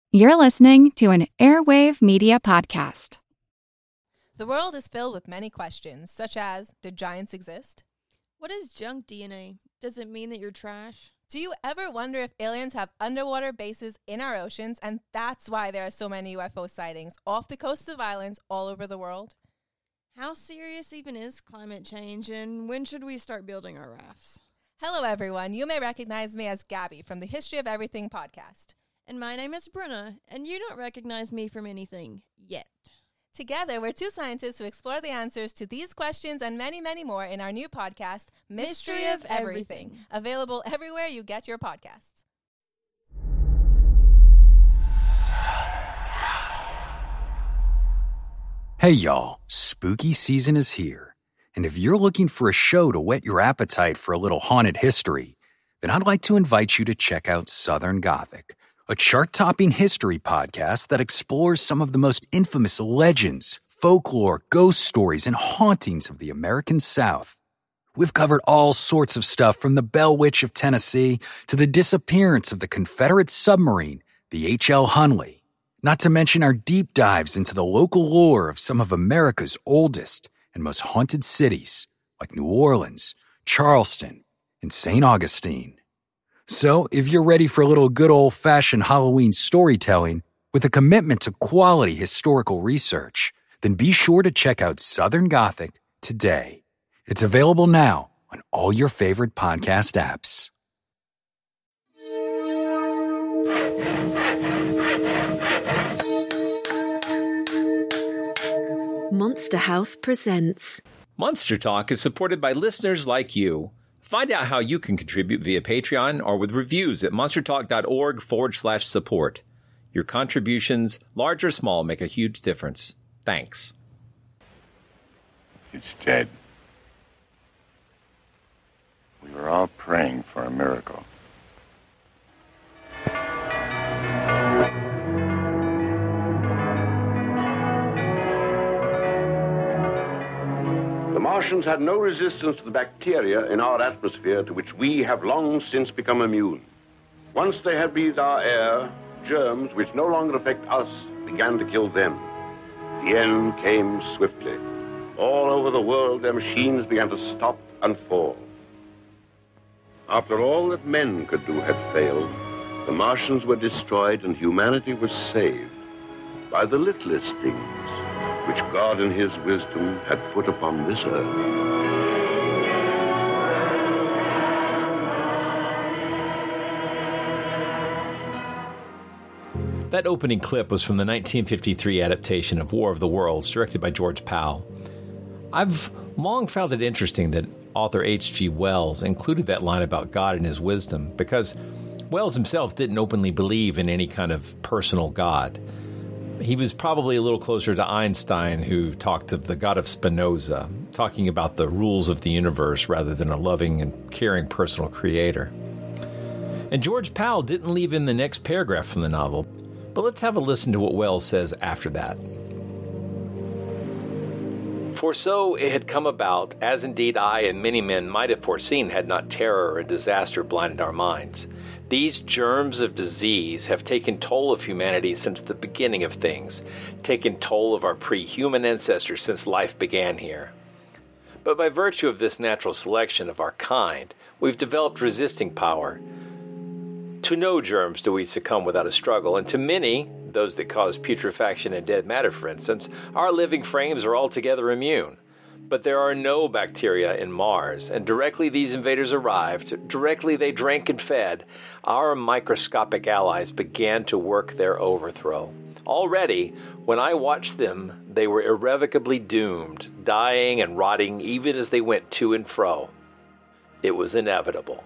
You're listening to an Airwave Media Podcast. The world is filled with many questions, such as, did giants exist? What is junk DNA? Does it mean that you're trash? Do you ever wonder if aliens have underwater bases in our oceans, and that's why there are so many UFO sightings off the coasts of islands all over the world? How serious even is climate change, and when should we start building our rafts? Hello, everyone. You may recognize me as Gabby from the History of Everything podcast. And my name is Bruna, and you don't recognize me from anything yet. Together, we're two scientists who explore the answers to these questions and many, many more in our new podcast, Mystery of Everything, available everywhere you get your podcasts. Hey, y'all. Spooky season is here. And if you're looking for a show to whet your appetite for a little haunted history, then I'd like to invite you to check out Southern Gothic, a chart-topping history podcast that explores some of the most infamous legends, folklore, ghost stories, and hauntings of the American South. We've covered all sorts of stuff from the Bell Witch of Tennessee to the disappearance of the Confederate submarine, the H.L. Hunley, not to mention our deep dives into the local lore of some of America's oldest and most haunted cities, like New Orleans, Charleston, and St. Augustine. So, if you're ready for a little good old-fashioned Halloween storytelling with a commitment to quality historical research, then be sure to check out Southern Gothic today. It's available now on all your favorite podcast apps. Monster House presents. Monster Talk is supported by listeners like you. Find out how you can contribute via Patreon or with reviews at monstertalk.org/support. Your contributions, large or small, make a huge difference. Thanks. It's dead. We were all praying for a miracle. The Martians had no resistance to the bacteria in our atmosphere to which we have long since become immune. Once they had breathed our air, germs which no longer affect us began to kill them. The end came swiftly. All over the world, their machines began to stop and fall. After all that men could do had failed, the Martians were destroyed and humanity was saved by the littlest things which God in his wisdom had put upon this earth. That opening clip was from the 1953 adaptation of War of the Worlds, directed by George Pal. I've long found it interesting that author H.G. Wells included that line about God and his wisdom, because Wells himself didn't openly believe in any kind of personal God. He was probably a little closer to Einstein, who talked of the God of Spinoza, talking about the rules of the universe rather than a loving and caring personal creator. And George Pal didn't leave in the next paragraph from the novel, but let's have a listen to what Wells says after that. For so it had come about, as indeed I and many men might have foreseen had not terror or disaster blinded our minds. These germs of disease have taken toll of humanity since the beginning of things, taken toll of our pre-human ancestors since life began here. But by virtue of this natural selection of our kind, we've developed resisting power. To no germs do we succumb without a struggle, and to many, those that cause putrefaction in dead matter, for instance, our living frames are altogether immune. But there are no bacteria in Mars, and directly these invaders arrived, directly they drank and fed, our microscopic allies began to work their overthrow. Already, when I watched them, they were irrevocably doomed, dying and rotting even as they went to and fro. It was inevitable.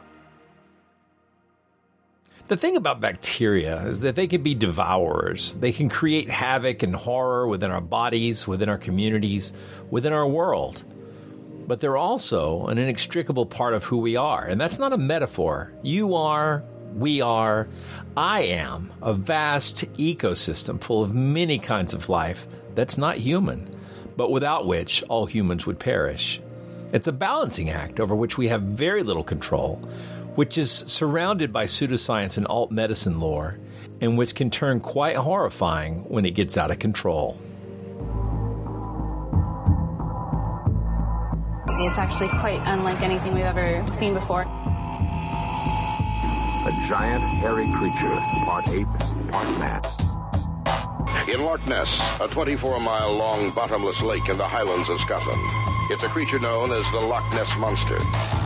The thing about bacteria is that they can be devourers. They can create havoc and horror within our bodies, within our communities, within our world. But they're also an inextricable part of who we are. And that's not a metaphor. You are, we are, I am a vast ecosystem full of many kinds of life that's not human, but without which all humans would perish. It's a balancing act over which we have very little control, which is surrounded by pseudoscience and alt medicine lore, and which can turn quite horrifying when it gets out of control. It's actually quite unlike anything we've ever seen before. A giant, hairy creature, part ape, part man. In Loch Ness, a 24-mile-long bottomless lake in the Highlands of Scotland. It's a creature known as the Loch Ness Monster.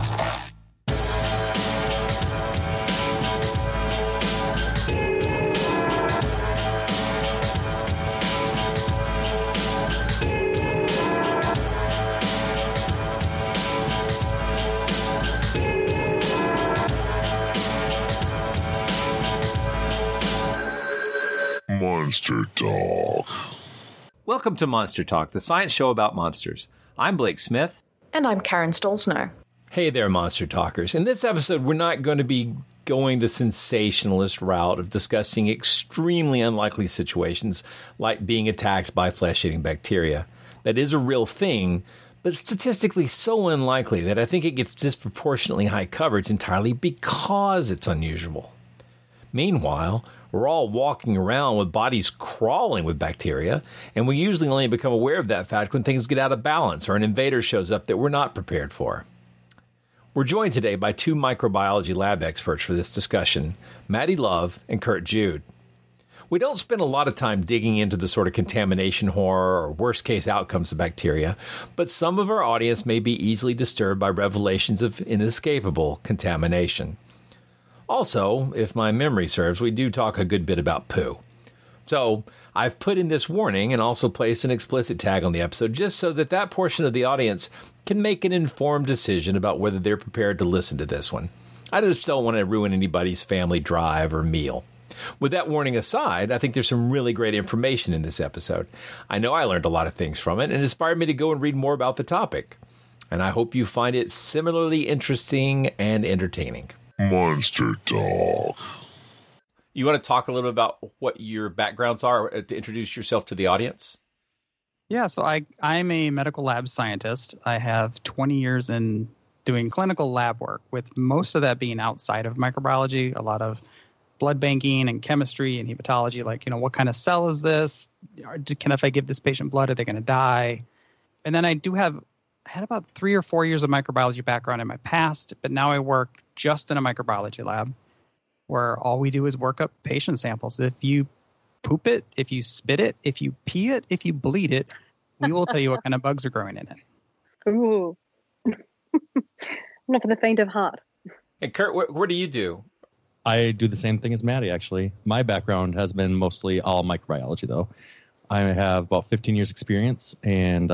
Monster Talk. Welcome to Monster Talk, the science show about monsters. I'm Blake Smith. And I'm Karen Stolzner. Hey there, Monster Talkers. In this episode, we're not going to be going the sensationalist route of discussing extremely unlikely situations like being attacked by flesh-eating bacteria. That is a real thing, but statistically so unlikely that I think it gets disproportionately high coverage entirely because it's unusual. Meanwhile, we're all walking around with bodies crawling with bacteria, and we usually only become aware of that fact when things get out of balance or an invader shows up that we're not prepared for. We're joined today by two microbiology lab experts for this discussion, Maddie Love and Kurt Jude. We don't spend a lot of time digging into the sort of contamination horror or worst-case outcomes of bacteria, but some of our audience may be easily disturbed by revelations of inescapable contamination. Also, if my memory serves, we do talk a good bit about poo. So I've put in this warning and also placed an explicit tag on the episode just so that that portion of the audience can make an informed decision about whether they're prepared to listen to this one. I just don't want to ruin anybody's family drive or meal. With that warning aside, I think there's some really great information in this episode. I know I learned a lot of things from it and inspired me to go and read more about the topic. And I hope you find it similarly interesting and entertaining. Monster Talk. You want to talk a little bit about what your backgrounds are to introduce yourself to the audience? Yeah, so I'm a medical lab scientist. I have 20 years in doing clinical lab work, with most of that being outside of microbiology, a lot of blood banking and chemistry and hematology, like, what kind of cell is this? If I give this patient blood, are they going to die? And then I had about 3 or 4 years of microbiology background in my past, but now I work just in a microbiology lab where all we do is work up patient samples. If you poop it, if you spit it, if you pee it, if you bleed it, we will tell you what kind of bugs are growing in it. Ooh. Not for the faint of heart. And Kurt, what do you do? I do the same thing as Maddie, actually. My background has been mostly all microbiology, though. I have about 15 years experience, and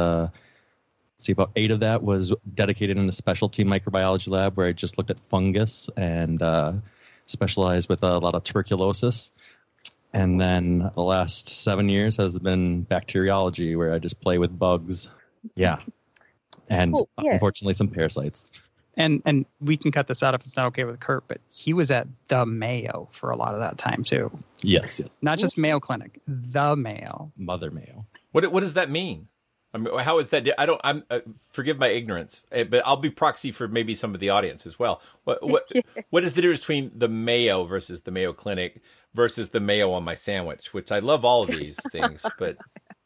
about 8 of that was dedicated in a specialty microbiology lab where I just looked at fungus and specialized with a lot of tuberculosis. And then the last 7 years has been bacteriology, where I just play with bugs. Yeah. And unfortunately, some parasites. And we can cut this out if it's not okay with Kurt, but he was at the Mayo for a lot of that time, too. Yes. Not just Mayo Clinic, the Mayo. Mother Mayo. What does that mean? I mean, how is that? I'm forgive my ignorance, but I'll be proxy for maybe some of the audience as well. What is the difference between the Mayo versus the Mayo Clinic versus the Mayo on my sandwich? Which I love all of these things, but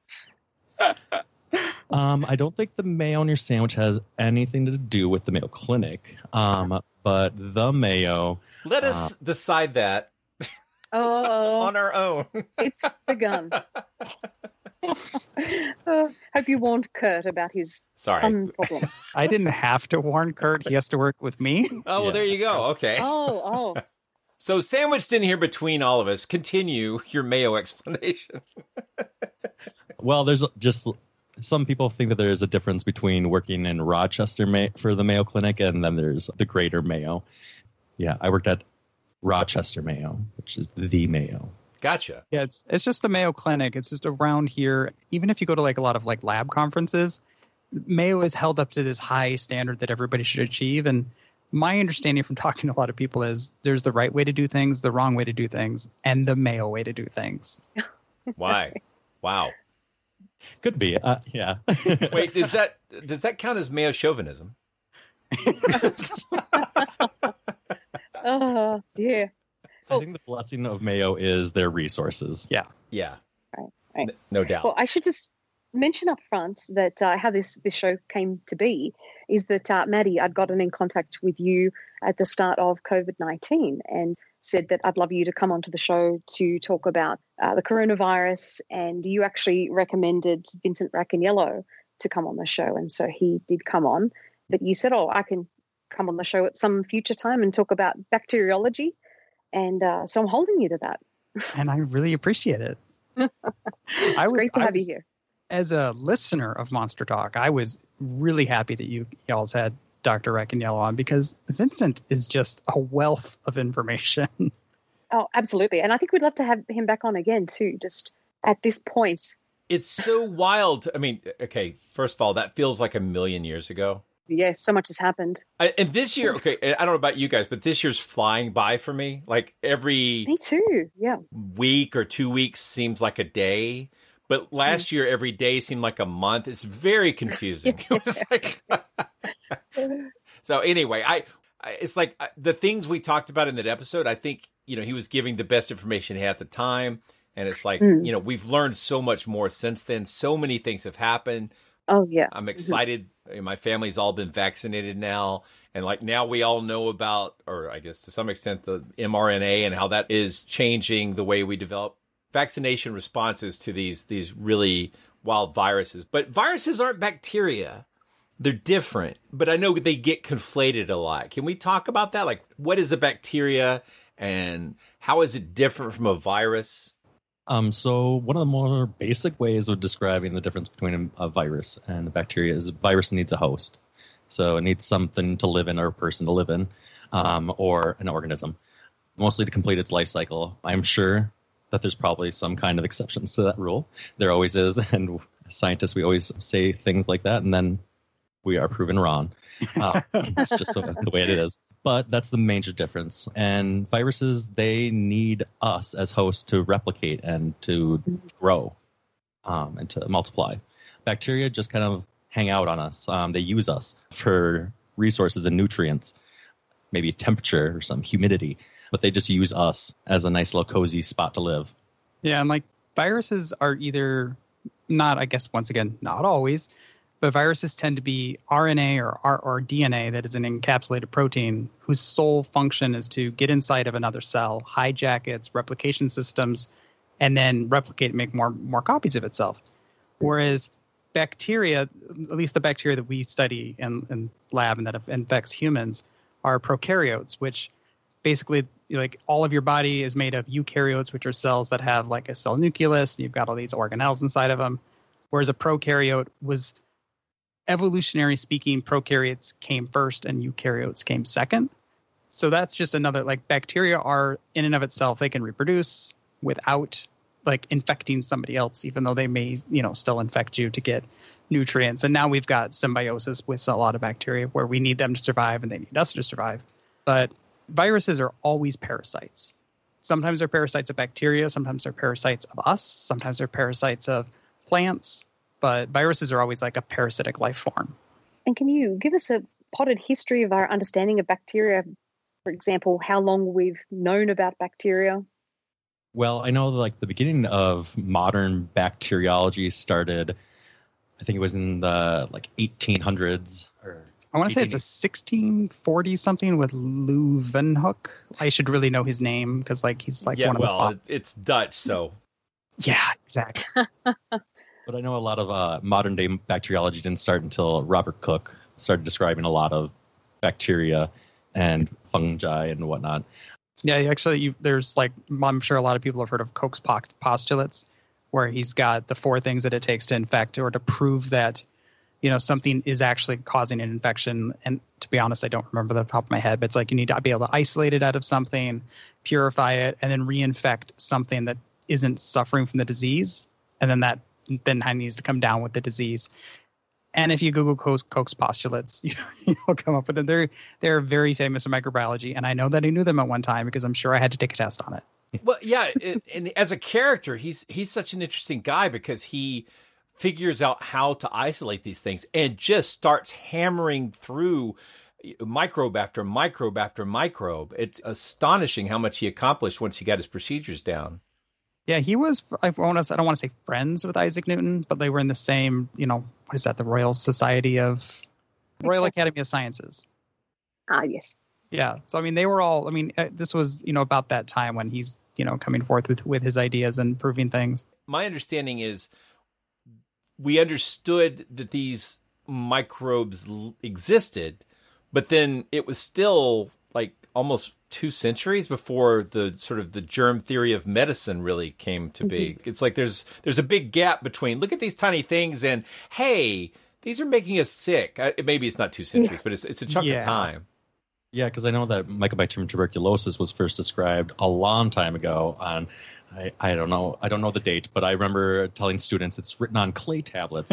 I don't think the Mayo on your sandwich has anything to do with the Mayo Clinic. But the Mayo. Let us decide that on our own. It's begun. Hope you warned Kurt about his problem. I didn't have to warn Kurt. He has to work with me. Oh, well, there you go. Okay. Oh. So sandwiched in here between all of us, continue your Mayo explanation. Well, there's just some people think that there's a difference between working in Rochester for the Mayo Clinic and then there's the Greater Mayo. Yeah, I worked at Rochester Mayo, which is the Mayo. Gotcha. Yeah, it's just the Mayo Clinic. It's just around here. Even if you go to a lot of lab conferences, Mayo is held up to this high standard that everybody should achieve. And my understanding from talking to a lot of people is there's the right way to do things, the wrong way to do things, and the Mayo way to do things. Why? Wow. Could be. Yeah. Wait, does that count as Mayo chauvinism? Oh, yeah. I think the blessing of Mayo is their resources. Yeah. Yeah. Right. No doubt. Well, I should just mention up front that how this show came to be is that, Maddie, I'd gotten in contact with you at the start of COVID-19 and said that I'd love you to come onto the show to talk about the coronavirus, and you actually recommended Vincent Racaniello to come on the show, and so he did come on. But you said, I can come on the show at some future time and talk about bacteriology, and so I'm holding you to that. And I really appreciate it. It's great to have you here. As a listener of Monster Talk, I was really happy that y'all had Dr. Racaniello on, because Vincent is just a wealth of information. Oh, absolutely. And I think we'd love to have him back on again, too, just at this point. It's so wild. I mean, okay, first of all, that feels like a million years ago. Yes, so much has happened. And this year, okay, I don't know about you guys, but this year's flying by for me. Like Me too, yeah. week or 2 weeks seems like a day. But last year, every day seemed like a month. It's very confusing. It was like... So anyway, it's like the things we talked about in that episode, I think, he was giving the best information he had at the time. And it's like, we've learned so much more since then. So many things have happened. Oh, yeah. I'm excited. My family's all been vaccinated now. And like now we all know about, or I guess to some extent, the mRNA and how that is changing the way we develop vaccination responses to these really wild viruses. But viruses aren't bacteria. They're different. But I know they get conflated a lot. Can we talk about that? Like, what is a bacteria and how is it different from a virus? So one of the more basic ways of describing the difference between a virus and a bacteria is a virus needs a host. So it needs something to live in or a person to live in, or an organism, mostly to complete its life cycle. I'm sure that there's probably some kind of exceptions to that rule. There always is. And as scientists, we always say things like that, and then we are proven wrong. It's just the way it is. But that's the major difference. And viruses, they need us as hosts to replicate and to grow and to multiply. Bacteria just kind of hang out on us. They use us for resources and nutrients, maybe temperature or some humidity. But they just use us as a nice little cozy spot to live. Yeah, and like viruses are either not, I guess, once again, not always, but viruses tend to be RNA or DNA that is an encapsulated protein whose sole function is to get inside of another cell, hijack its replication systems, and then replicate and make more copies of itself. Whereas bacteria, at least the bacteria that we study in lab and that infects humans, are prokaryotes, which basically, like, all of your body is made of eukaryotes, which are cells that have like a cell nucleus, and you've got all these organelles inside of them. Whereas a prokaryote was, evolutionary speaking, prokaryotes came first and eukaryotes came second. So that's just another, like, bacteria are in and of itself, they can reproduce without like infecting somebody else, even though they may, still infect you to get nutrients. And now we've got symbiosis with a lot of bacteria where we need them to survive and they need us to survive. But viruses are always parasites. Sometimes they're parasites of bacteria, sometimes they're parasites of us, sometimes they're parasites of plants, but viruses are always like a parasitic life form. And can you give us a potted history of our understanding of bacteria? For example, how long we've known about bacteria? Well, I know like the beginning of modern bacteriology started, I think it was in the 1800s. I want to say it's a 1640 something with Leeuwenhoek. I should really know his name because he's one of the fox. It's Dutch, so. Yeah, exactly. But I know a lot of modern day bacteriology didn't start until Robert Koch started describing a lot of bacteria and fungi and whatnot. Yeah, actually, there's I'm sure a lot of people have heard of Koch's postulates, where he's got the 4 things that it takes to infect or to prove that, something is actually causing an infection. And to be honest, I don't remember the top of my head, but it's you need to be able to isolate it out of something, purify it, and then reinfect something that isn't suffering from the disease. And then that needs to come down with the disease. And if you Google Koch's postulates, you'll come up with it. They're very famous in microbiology. And I know that I knew them at one time because I'm sure I had to take a test on it. Well, yeah. And as a character, he's such an interesting guy because he figures out how to isolate these things and just starts hammering through microbe after microbe after microbe. It's astonishing how much he accomplished once he got his procedures down. Yeah, he was, I don't want to say friends with Isaac Newton, but they were in the same, what is that, the Royal Academy of Sciences. Yes. Yeah. So, they were all, this was, about that time when he's, coming forth with his ideas and proving things. My understanding is we understood that these microbes existed, but then it was still like almost 2 centuries before the sort of the germ theory of medicine really came to be. It's like there's a big gap between look at these tiny things and hey, these are making us sick. Maybe it's not 2 centuries, but it's a chunk of time. Yeah, because I know that Mycobacterium tuberculosis was first described a long time ago on, I don't know the date, but I remember telling students it's written on clay tablets.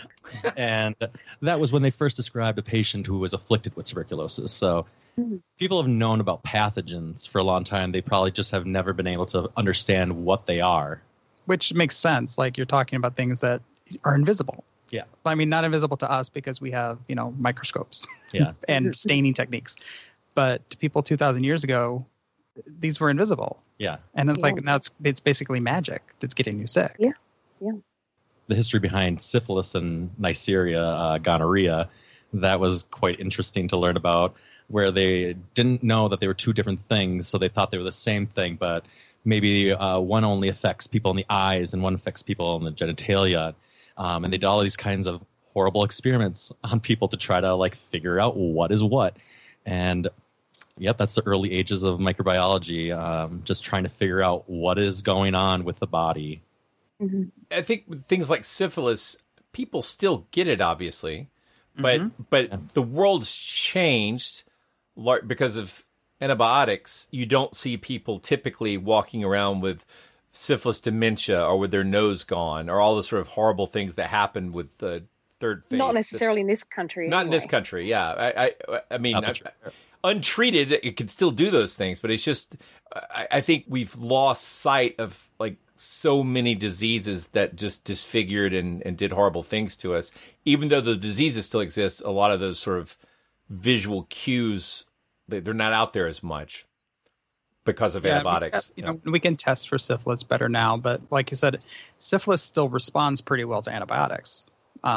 And that was when they first described a patient who was afflicted with tuberculosis. So people have known about pathogens for a long time. They probably just have never been able to understand what they are. Which makes sense. Like you're talking about things that are invisible. Yeah. Not invisible to us because we have, microscopes and staining techniques. But to people 2,000 years ago, these were invisible. Yeah. And it's like now it's basically magic that's getting you sick. Yeah. Yeah. The history behind syphilis and Neisseria, gonorrhea, that was quite interesting to learn about, where they didn't know that they were 2 different things, so they thought they were the same thing, but maybe one only affects people in the eyes and one affects people in the genitalia. And they did all these kinds of horrible experiments on people to try to figure out what is what. And that's the early ages of microbiology, just trying to figure out what is going on with the body. Mm-hmm. I think with things like syphilis, people still get it, obviously, but the world's changed because of antibiotics. You don't see people typically walking around with syphilis dementia or with their nose gone or all the sort of horrible things that happen with the third phase. Not necessarily in this country. Not in this country, yeah. I mean, untreated, it can still do those things, but it's just, I think we've lost sight of so many diseases that just disfigured and did horrible things to us. Even though the diseases still exist, a lot of those sort of visual cues, they're not out there as much because of antibiotics. We can test for syphilis better now, but like you said, syphilis still responds pretty well to antibiotics.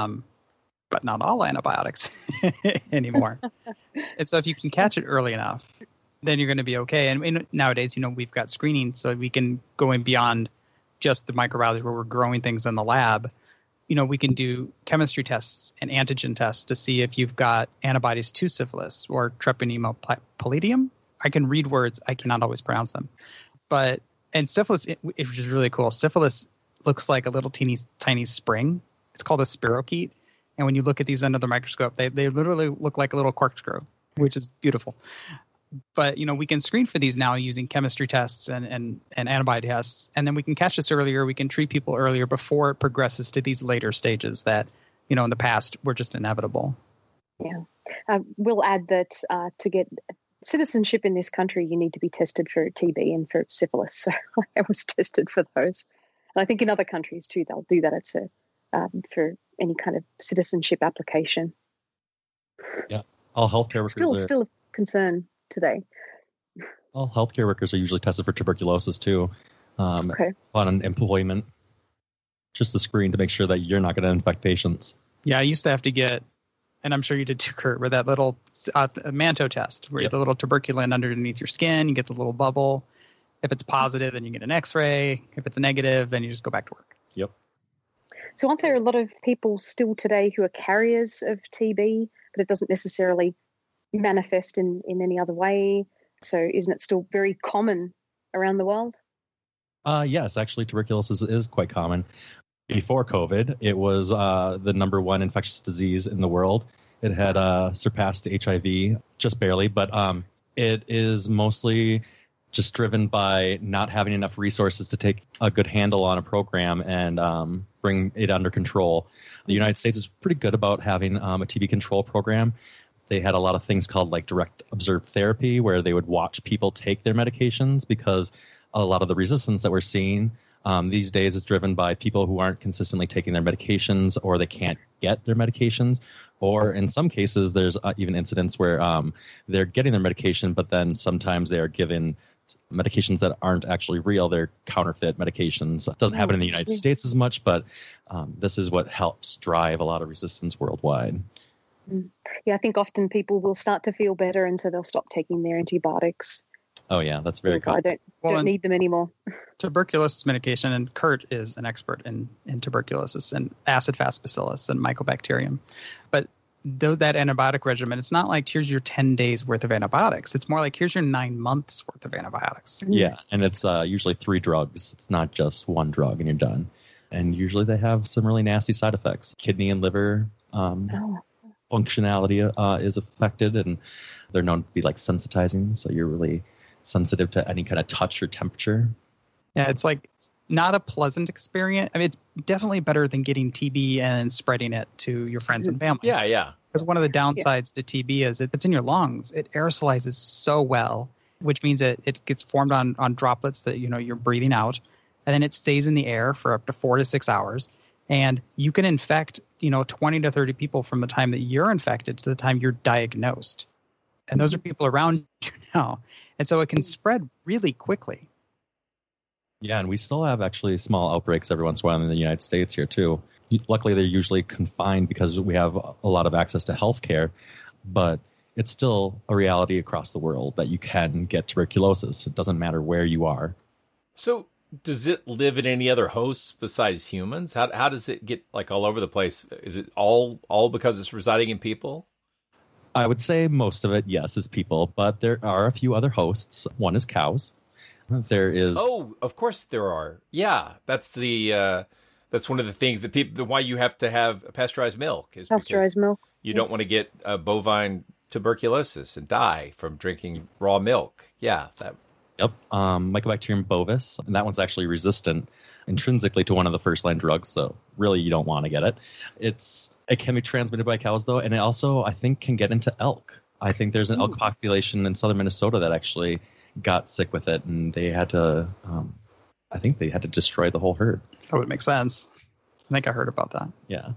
But not all antibiotics anymore. And so if you can catch it early enough, then you're going to be okay. And nowadays, we've got screening, so we can go in beyond just the microbiology where we're growing things in the lab. We can do chemistry tests and antigen tests to see if you've got antibodies to syphilis or Treponema pallidum. I can read words. I cannot always pronounce them. And syphilis, which is really cool, syphilis looks like a little tiny spring. It's called a spirochete. And when you look at these under the microscope, they literally look like a little corkscrew, which is beautiful. But, we can screen for these now using chemistry tests and antibody tests. And then we can catch this earlier. We can treat people earlier before it progresses to these later stages that, in the past were just inevitable. Yeah. We'll add that to get citizenship in this country, you need to be tested for TB and for syphilis. So I was tested for those. And I think in other countries too, they'll do that. It's for any kind of citizenship application. Yeah, all healthcare workers still a concern today. All healthcare workers are usually tested for tuberculosis too, on employment. Just the screen to make sure that you're not going to infect patients. Yeah, I used to have to get, and I'm sure you did too, Kurt, with that little Manto test where you get the little tuberculin underneath your skin, you get the little bubble. If it's positive, then you get an X-ray. If it's negative, then you just go back to work. Yep. So aren't there a lot of people still today who are carriers of TB, but it doesn't necessarily manifest in any other way? So isn't it still very common around the world? Yes, actually, tuberculosis is quite common. Before COVID, it was the number 1 infectious disease in the world. It had surpassed HIV just barely, but it is mostly just driven by not having enough resources to take a good handle on a program and bring it under control. The United States is pretty good about having a TB control program. They had a lot of things called direct observed therapy, where they would watch people take their medications, because a lot of the resistance that we're seeing these days is driven by people who aren't consistently taking their medications, or they can't get their medications, Or in some cases, there's even incidents where they're getting their medication, but then sometimes they are given medications that aren't actually real. They're counterfeit medications. It doesn't happen in the United States as much, but this is what helps drive a lot of resistance worldwide. Yeah, I think often people will start to feel better, and so they'll stop taking their antibiotics. Oh, yeah, that's very common. I don't need them anymore. Tuberculosis medication, and Kurt is an expert in tuberculosis and acid-fast bacillus and mycobacterium. But though that antibiotic regimen, it's not like here's your 10 days worth of antibiotics. It's more like here's your 9 months worth of antibiotics. Yeah, and it's usually 3 drugs. It's not just 1 drug and you're done. And usually they have some really nasty side effects. Kidney and liver functionality is affected, and they're known to be like sensitizing. So you're really sensitive to any kind of touch or temperature. Yeah, it's like not a pleasant experience. I mean, it's definitely better than getting TB and spreading it to your friends and family. Yeah. Because one of the downsides to TB is if it's in your lungs, it aerosolizes so well, which means that it gets formed on droplets that you're breathing out, and then it stays in the air for up to 4 to 6 hours. And you can infect 20 to 30 people from the time that you're infected to the time you're diagnosed. And those are people around you now. And so it can spread really quickly. Yeah, and we still have actually small outbreaks every once in a while in the United States here too. Luckily, they're usually confined because we have a lot of access to healthcare, but it's still a reality across the world that you can get tuberculosis. It doesn't matter where you are. So does it live in any other hosts besides humans? How does it get like all over the place? Is it all because it's residing in people? I would say most of it, yes, is people, but there are a few other hosts. One is cows. There is. Oh, of course there are. Yeah, that's that's one of the things that why you have to have pasteurized milk is pasteurized milk. You don't want to get bovine tuberculosis and die from drinking raw milk. Yeah. Yep. Mycobacterium bovis, and that one's actually resistant intrinsically to one of the first-line drugs, so really you don't want to get it. It can be transmitted by cows, though, and it also, I think, can get into elk. I think there's an elk population in southern Minnesota that actually got sick with it, and they had to, I think they had to destroy the whole herd. That would make sense. I think I heard about that. Yeah.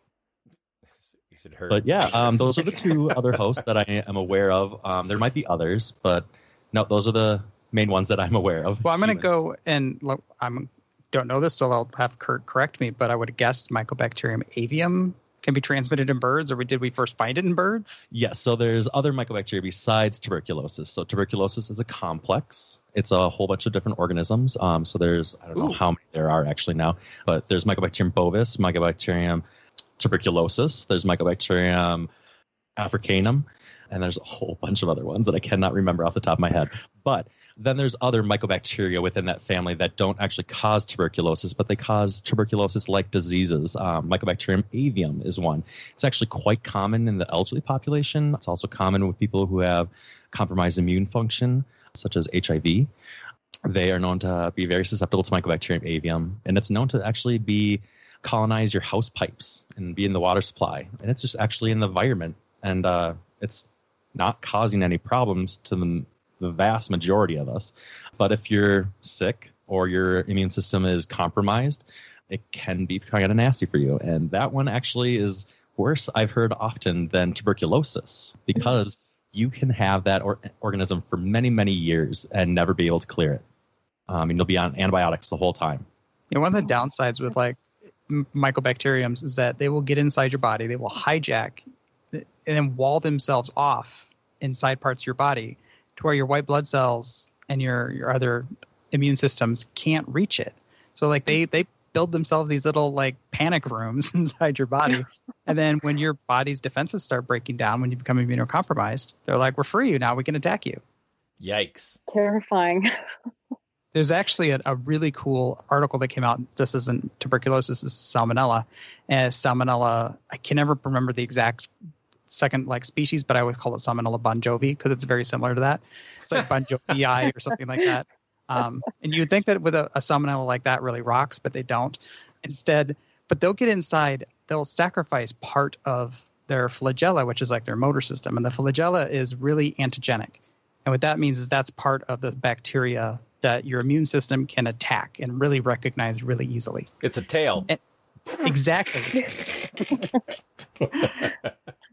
You said herd. But yeah, those are the 2 other hosts that I am aware of. There might be others, but no, those are the main ones that I'm aware of. Well, I'm going to go and look, don't know this, so I'll have Kurt correct me, but I would guess Mycobacterium avium can be transmitted in birds, or did we first find it in birds? Yes, so there's other mycobacteria besides tuberculosis. So tuberculosis is a complex. It's a whole bunch of different organisms. So there's, I don't know how many there are actually now, but there's Mycobacterium bovis, Mycobacterium tuberculosis, there's Mycobacterium africanum, and there's a whole bunch of other ones that I cannot remember off the top of my head. But then there's other mycobacteria within that family that don't actually cause tuberculosis, but they cause tuberculosis-like diseases. Mycobacterium avium is one. It's actually quite common in the elderly population. It's also common with people who have compromised immune function, such as HIV. They are known to be very susceptible to Mycobacterium avium, and it's known to actually colonize your house pipes and be in the water supply. And it's just actually in the environment, and it's not causing any problems to the vast majority of us. But if you're sick or your immune system is compromised, it can be kind of nasty for you. And that one actually is worse, I've heard often, than tuberculosis, because you can have that organism for many, many years and never be able to clear it. And you'll be on antibiotics the whole time. One of the downsides with like mycobacteriums is that they will get inside your body, they will hijack and then wall themselves off inside parts of your body to where your white blood cells and your other immune systems can't reach it. So like they build themselves these little like panic rooms inside your body. And then when your body's defenses start breaking down, when you become immunocompromised, they're like, we're free now, we can attack you. Yikes. Terrifying. There's actually a really cool article that came out. This isn't tuberculosis, this is salmonella. And salmonella, I can never remember the exact second like species, but I would call it Salmonella bon Jovi because it's very similar to that. It's like Bon Jovi or something like that. And you would think that with a Salmonella like that really rocks, but they don't. Instead, but they'll get inside, they'll sacrifice part of their flagella, which is like their motor system. And the flagella is really antigenic. And what that means is that's part of the bacteria that your immune system can attack and really recognize really easily. It's a tail. Exactly.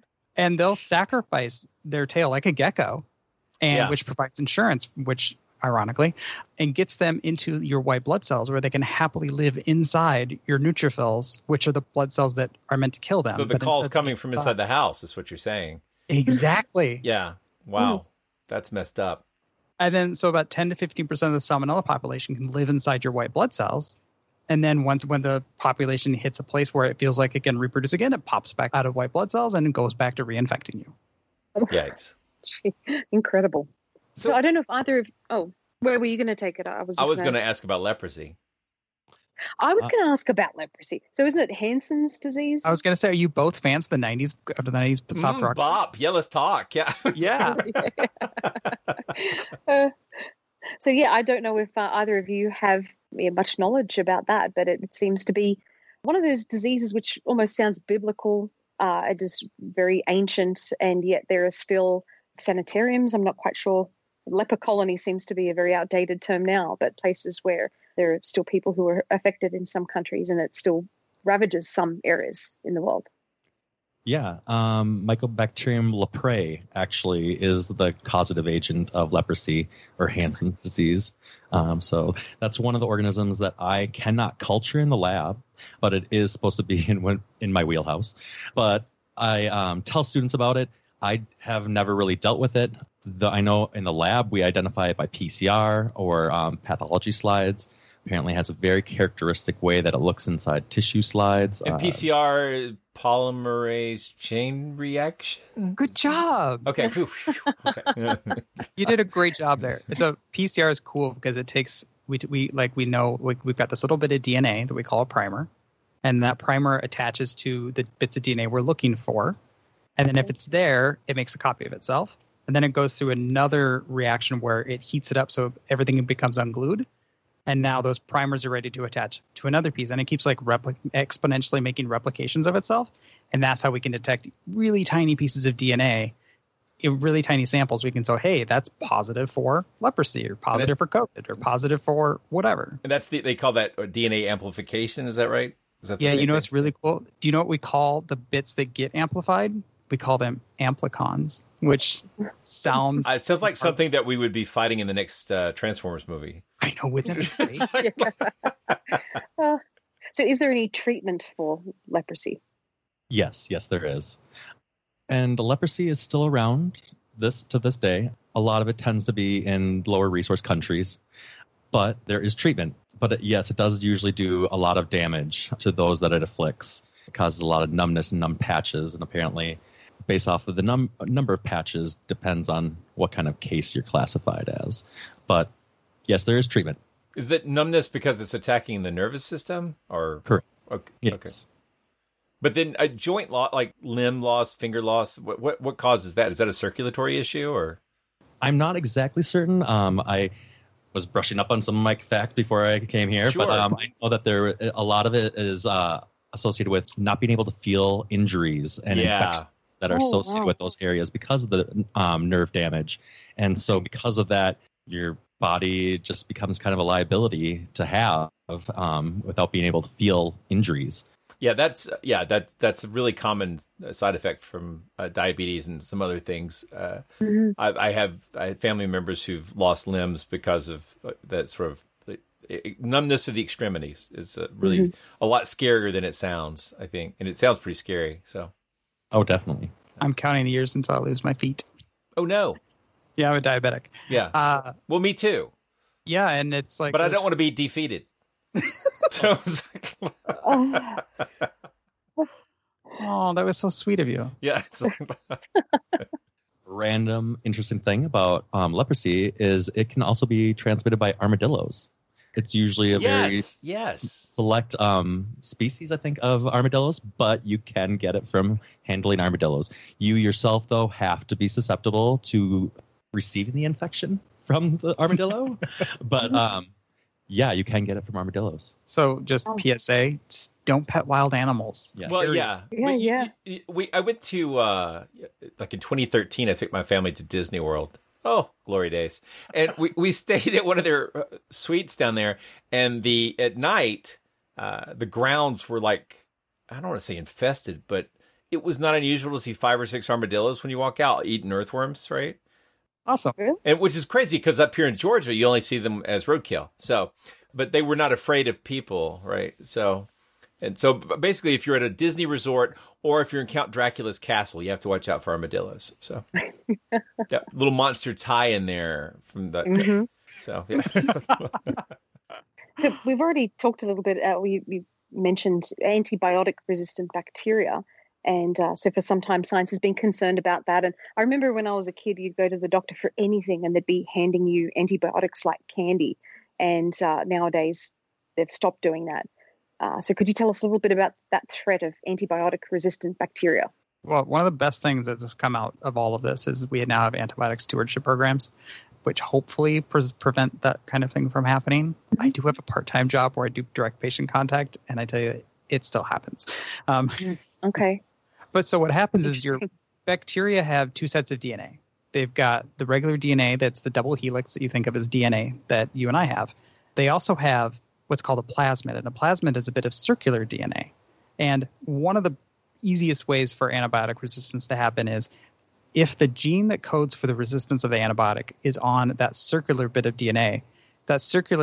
and they'll sacrifice their tail like a gecko, and which provides insurance, which ironically, and gets them into your white blood cells where they can happily live inside your neutrophils, which are the blood cells that are meant to kill them. So the call's coming from inside the house, is what you're saying. Exactly. Yeah. Wow. That's messed up. And then, so about 10 to 15% of the salmonella population can live inside your white blood cells. And then when the population hits a place where it feels like it can reproduce again, it pops back out of white blood cells and it goes back to reinfecting you. Yikes. Incredible. So I don't know if either of... Oh, where were you going to take it? I was going to ask about leprosy. I was going to ask about leprosy. So isn't it Hansen's disease? I was going to say, are you both fans of the 90s soft rock? Bop. Yeah, let's talk. Yeah. Yeah. So, I don't know if either of you have much knowledge about that, but it seems to be one of those diseases which almost sounds biblical. It is very ancient, and yet there are still sanitariums. I'm not quite sure. Leper colony seems to be a very outdated term now, but places where there are still people who are affected in some countries, and it still ravages some areas in the world. Yeah, Mycobacterium leprae actually is the causative agent of leprosy or Hansen's disease. So that's one of the organisms that I cannot culture in the lab, but it is supposed to be in my wheelhouse. But I tell students about it. I have never really dealt with it. I know in the lab we identify it by PCR or pathology slides. Apparently has a very characteristic way that it looks inside tissue slides. And PCR, polymerase chain reaction? Good job. Okay. Okay. You did a great job there. So PCR is cool because it takes, we've got this little bit of DNA that we call a primer. And that primer attaches to the bits of DNA we're looking for. And then if it's there, it makes a copy of itself. And then it goes through another reaction where it heats it up so everything becomes unglued. And now those primers are ready to attach to another piece. And it keeps exponentially making replications of itself. And that's how we can detect really tiny pieces of DNA in really tiny samples. We can say, hey, that's positive for leprosy or positive for COVID or positive for whatever. And they call that DNA amplification. Is that right? It's really cool. Do you know what we call the bits that get amplified? We call them amplicons, which sounds... It sounds like something that we would be fighting in the next Transformers movie. I know, wouldn't it be? So is there any treatment for leprosy? Yes, there is. And leprosy is still around to this day. A lot of it tends to be in lower resource countries, but there is treatment. But it does usually do a lot of damage to those that it afflicts. It causes a lot of numbness and numb patches, and apparently based off of the number of patches depends on what kind of case you're classified as. But yes, there is treatment. Is that numbness because it's attacking the nervous system? Or correct? Okay. Yes. Okay. But then a joint loss, like limb loss, finger loss, what causes that? Is that a circulatory issue, or? I'm not exactly certain. I was brushing up on some of my facts before I came here, Sure. But I know that a lot of it is associated with not being able to feel injuries and infections that are associated with those areas because of the nerve damage. And so because of that, your body just becomes kind of a liability to have without being able to feel injuries. Yeah, that's a really common side effect from diabetes and some other things. I had family members who've lost limbs because of that sort of numbness of the extremities. Is really a lot scarier than it sounds, I think, and it sounds pretty scary. So, oh, definitely. I'm counting the years until I lose my feet. Oh no! Yeah, I'm a diabetic. Yeah. Well, me too. Yeah, and it's like, but I don't want to be defeated. So it's like, oh, that was so sweet of you. Yeah. Random interesting thing about leprosy is it can also be transmitted by armadillos. It's usually a very select species, I think, of armadillos, but you can get it from handling armadillos. You yourself, though, have to be susceptible to receiving the infection from the armadillo. But yeah, you can get it from armadillos. So just PSA, don't pet wild animals. Yeah. Well, yeah. I went to, like in 2013, I took my family to Disney World. Oh, glory days. And we stayed at one of their suites down there. And at night, the grounds were like, I don't want to say infested, but it was not unusual to see 5 or 6 armadillos when you walk out eating earthworms, right? Awesome. And which is crazy because up here in Georgia, you only see them as roadkill. So, but they were not afraid of people, right? So basically, if you're at a Disney resort or if you're in Count Dracula's castle, you have to watch out for armadillos. So, that little monster tie in there from the. Mm-hmm. So, yeah. So we've already talked a little bit. We mentioned antibiotic-resistant bacteria, and so for some time, science has been concerned about that. And I remember when I was a kid, you'd go to the doctor for anything, and they'd be handing you antibiotics like candy. And nowadays, they've stopped doing that. So could you tell us a little bit about that threat of antibiotic-resistant bacteria? Well, one of the best things that's come out of all of this is we now have antibiotic stewardship programs, which hopefully prevent that kind of thing from happening. I do have a part-time job where I do direct patient contact, and I tell you, it still happens. Okay. But so what happens is your bacteria have 2 sets of DNA. They've got the regular DNA that's the double helix that you think of as DNA that you and I have. They also have what's called a plasmid, and a plasmid is a bit of circular DNA. And one of the easiest ways for antibiotic resistance to happen is if the gene that codes for the resistance of the antibiotic is on that circular bit of DNA, the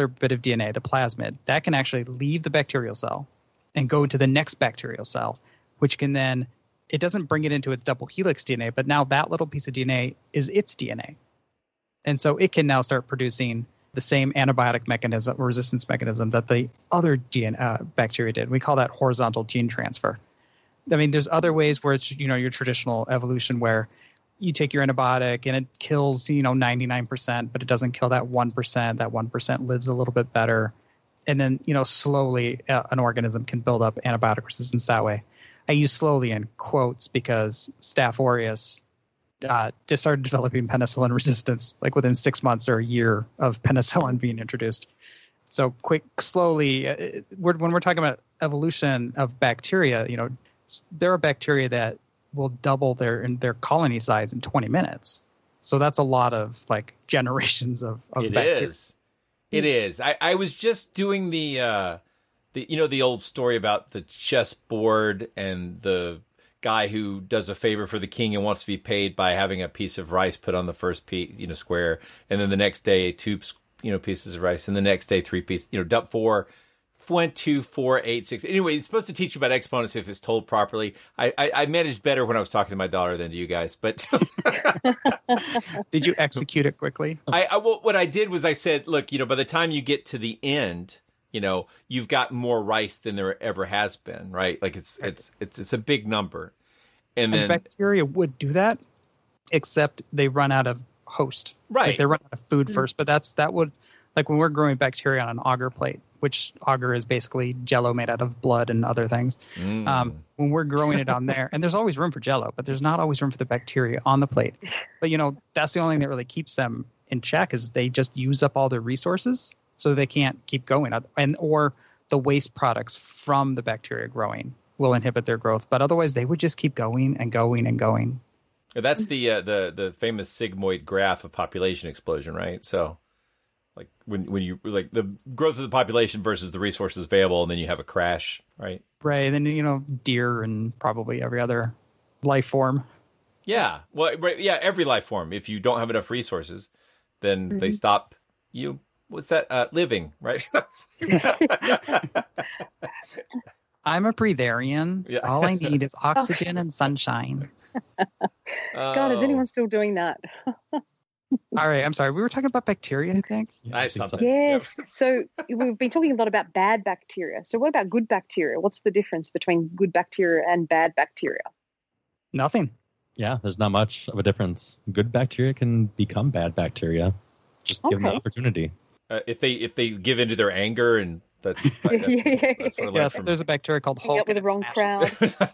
plasmid, that can actually leave the bacterial cell and go to the next bacterial cell, which can then, it doesn't bring it into its double helix DNA, but now that little piece of DNA is its DNA. And so it can now start producing the same antibiotic mechanism, resistance mechanism that the other bacteria did. We call that horizontal gene transfer. I mean, there's other ways where it's, your traditional evolution where you take your antibiotic and it kills, 99%, but it doesn't kill that 1%. That 1% lives a little bit better. And then, slowly an organism can build up antibiotic resistance that way. I use slowly in quotes because Staph aureus just started developing penicillin resistance like within 6 months or a year of penicillin being introduced. So slowly, when we're talking about evolution of bacteria, there are bacteria that will double their colony size in 20 minutes. So that's a lot of generations of bacteria. It is. I was just doing the old story about the chessboard and the guy who does a favor for the king and wants to be paid by having a piece of rice put on the first piece, square, and then the next day 2 pieces of rice, and the next day 3 pieces, 4, 1, 2, 4, 8, 6. Anyway, it's supposed to teach you about exponents if it's told properly. I managed better when I was talking to my daughter than to you guys, but did you execute it quickly? What I did was I said, look, by the time you get to the end, you've got more rice than there ever has been, right? Like it's a big number. And then bacteria would do that, except they run out of host. Right. They run out of food first, but that would, like when we're growing bacteria on an agar plate, which agar is basically Jell-O made out of blood and other things. When we're growing it on there, and there's always room for Jell-O, but there's not always room for the bacteria on the plate. But, that's the only thing that really keeps them in check is they just use up all their resources. So they can't keep going, or the waste products from the bacteria growing will inhibit their growth. But otherwise, they would just keep going and going and going. That's the famous sigmoid graph of population explosion, right? So, when you the growth of the population versus the resources available, and then you have a crash, right? Right. And then deer and probably every other life form. Yeah. Well, right, yeah, every life form. If you don't have enough resources, then they stop you. What's that? Living, right? I'm a breatharian. Yeah. All I need is oxygen and sunshine. God, is anyone still doing that? All right, I'm sorry. We were talking about bacteria, I think. Yes. So we've been talking a lot about bad bacteria. So what about good bacteria? What's the difference between good bacteria and bad bacteria? Nothing. Yeah, there's not much of a difference. Good bacteria can become bad bacteria. Just give them the opportunity. If they give into their anger, and that's what I learned from. There's a bacteria called Hulk. With the wrong crowd.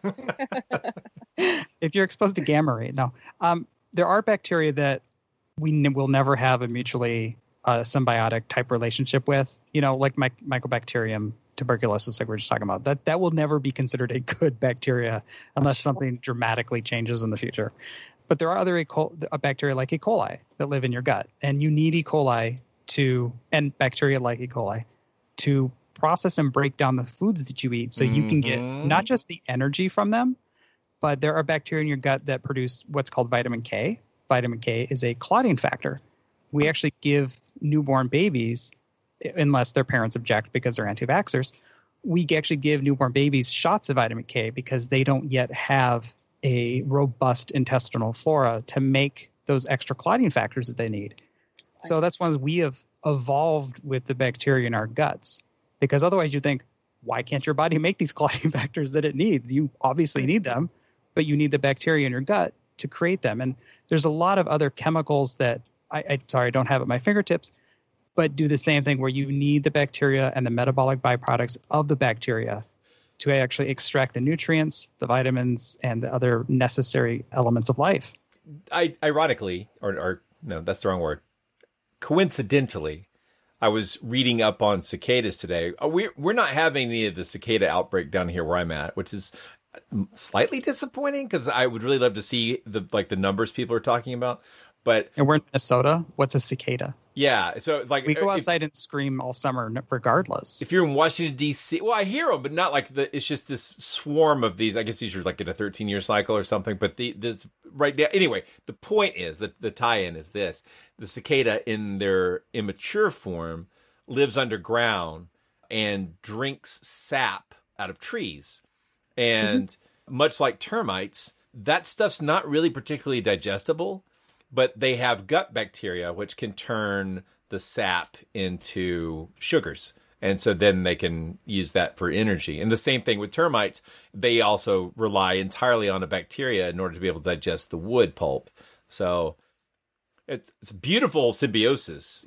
If you're exposed to gamma ray, no. There are bacteria that we will never have a mutually symbiotic type relationship with. Like Mycobacterium tuberculosis, like we were just talking about. That will never be considered a good bacteria unless something dramatically changes in the future. But there are other bacteria like E. coli that live in your gut, and you need E. coli and bacteria like E. coli to process and break down the foods that you eat so you can get not just the energy from them, but there are bacteria in your gut that produce what's called vitamin K. Vitamin K is a clotting factor. We actually give newborn babies, unless their parents object because they're anti-vaxxers, we actually give newborn babies shots of vitamin K because they don't yet have a robust intestinal flora to make those extra clotting factors that they need. So that's why we have evolved with the bacteria in our guts, because otherwise you think, why can't your body make these clotting factors that it needs? You obviously need them, but you need the bacteria in your gut to create them. And there's a lot of other chemicals that I don't have at my fingertips, but do the same thing where you need the bacteria and the metabolic byproducts of the bacteria to actually extract the nutrients, the vitamins, and the other necessary elements of life. Ironically, or no, that's the wrong word. Coincidentally, I was reading up on cicadas today. We're not having any of the cicada outbreak down here where I'm at, which is slightly disappointing because I would really love to see the numbers people are talking about. And we're in Minnesota. What's a cicada? Yeah, so we go outside and scream all summer, regardless. If you're in Washington D.C., well, I hear them, but not like it's just this swarm of these. I guess these are like in a 13-year cycle or something. But this right now, anyway. The point is that the tie-in is this: the cicada, in their immature form, lives underground and drinks sap out of trees, and much like termites, that stuff's not really particularly digestible. But they have gut bacteria, which can turn the sap into sugars. And so then they can use that for energy. And the same thing with termites. They also rely entirely on a bacteria in order to be able to digest the wood pulp. So it's beautiful symbiosis,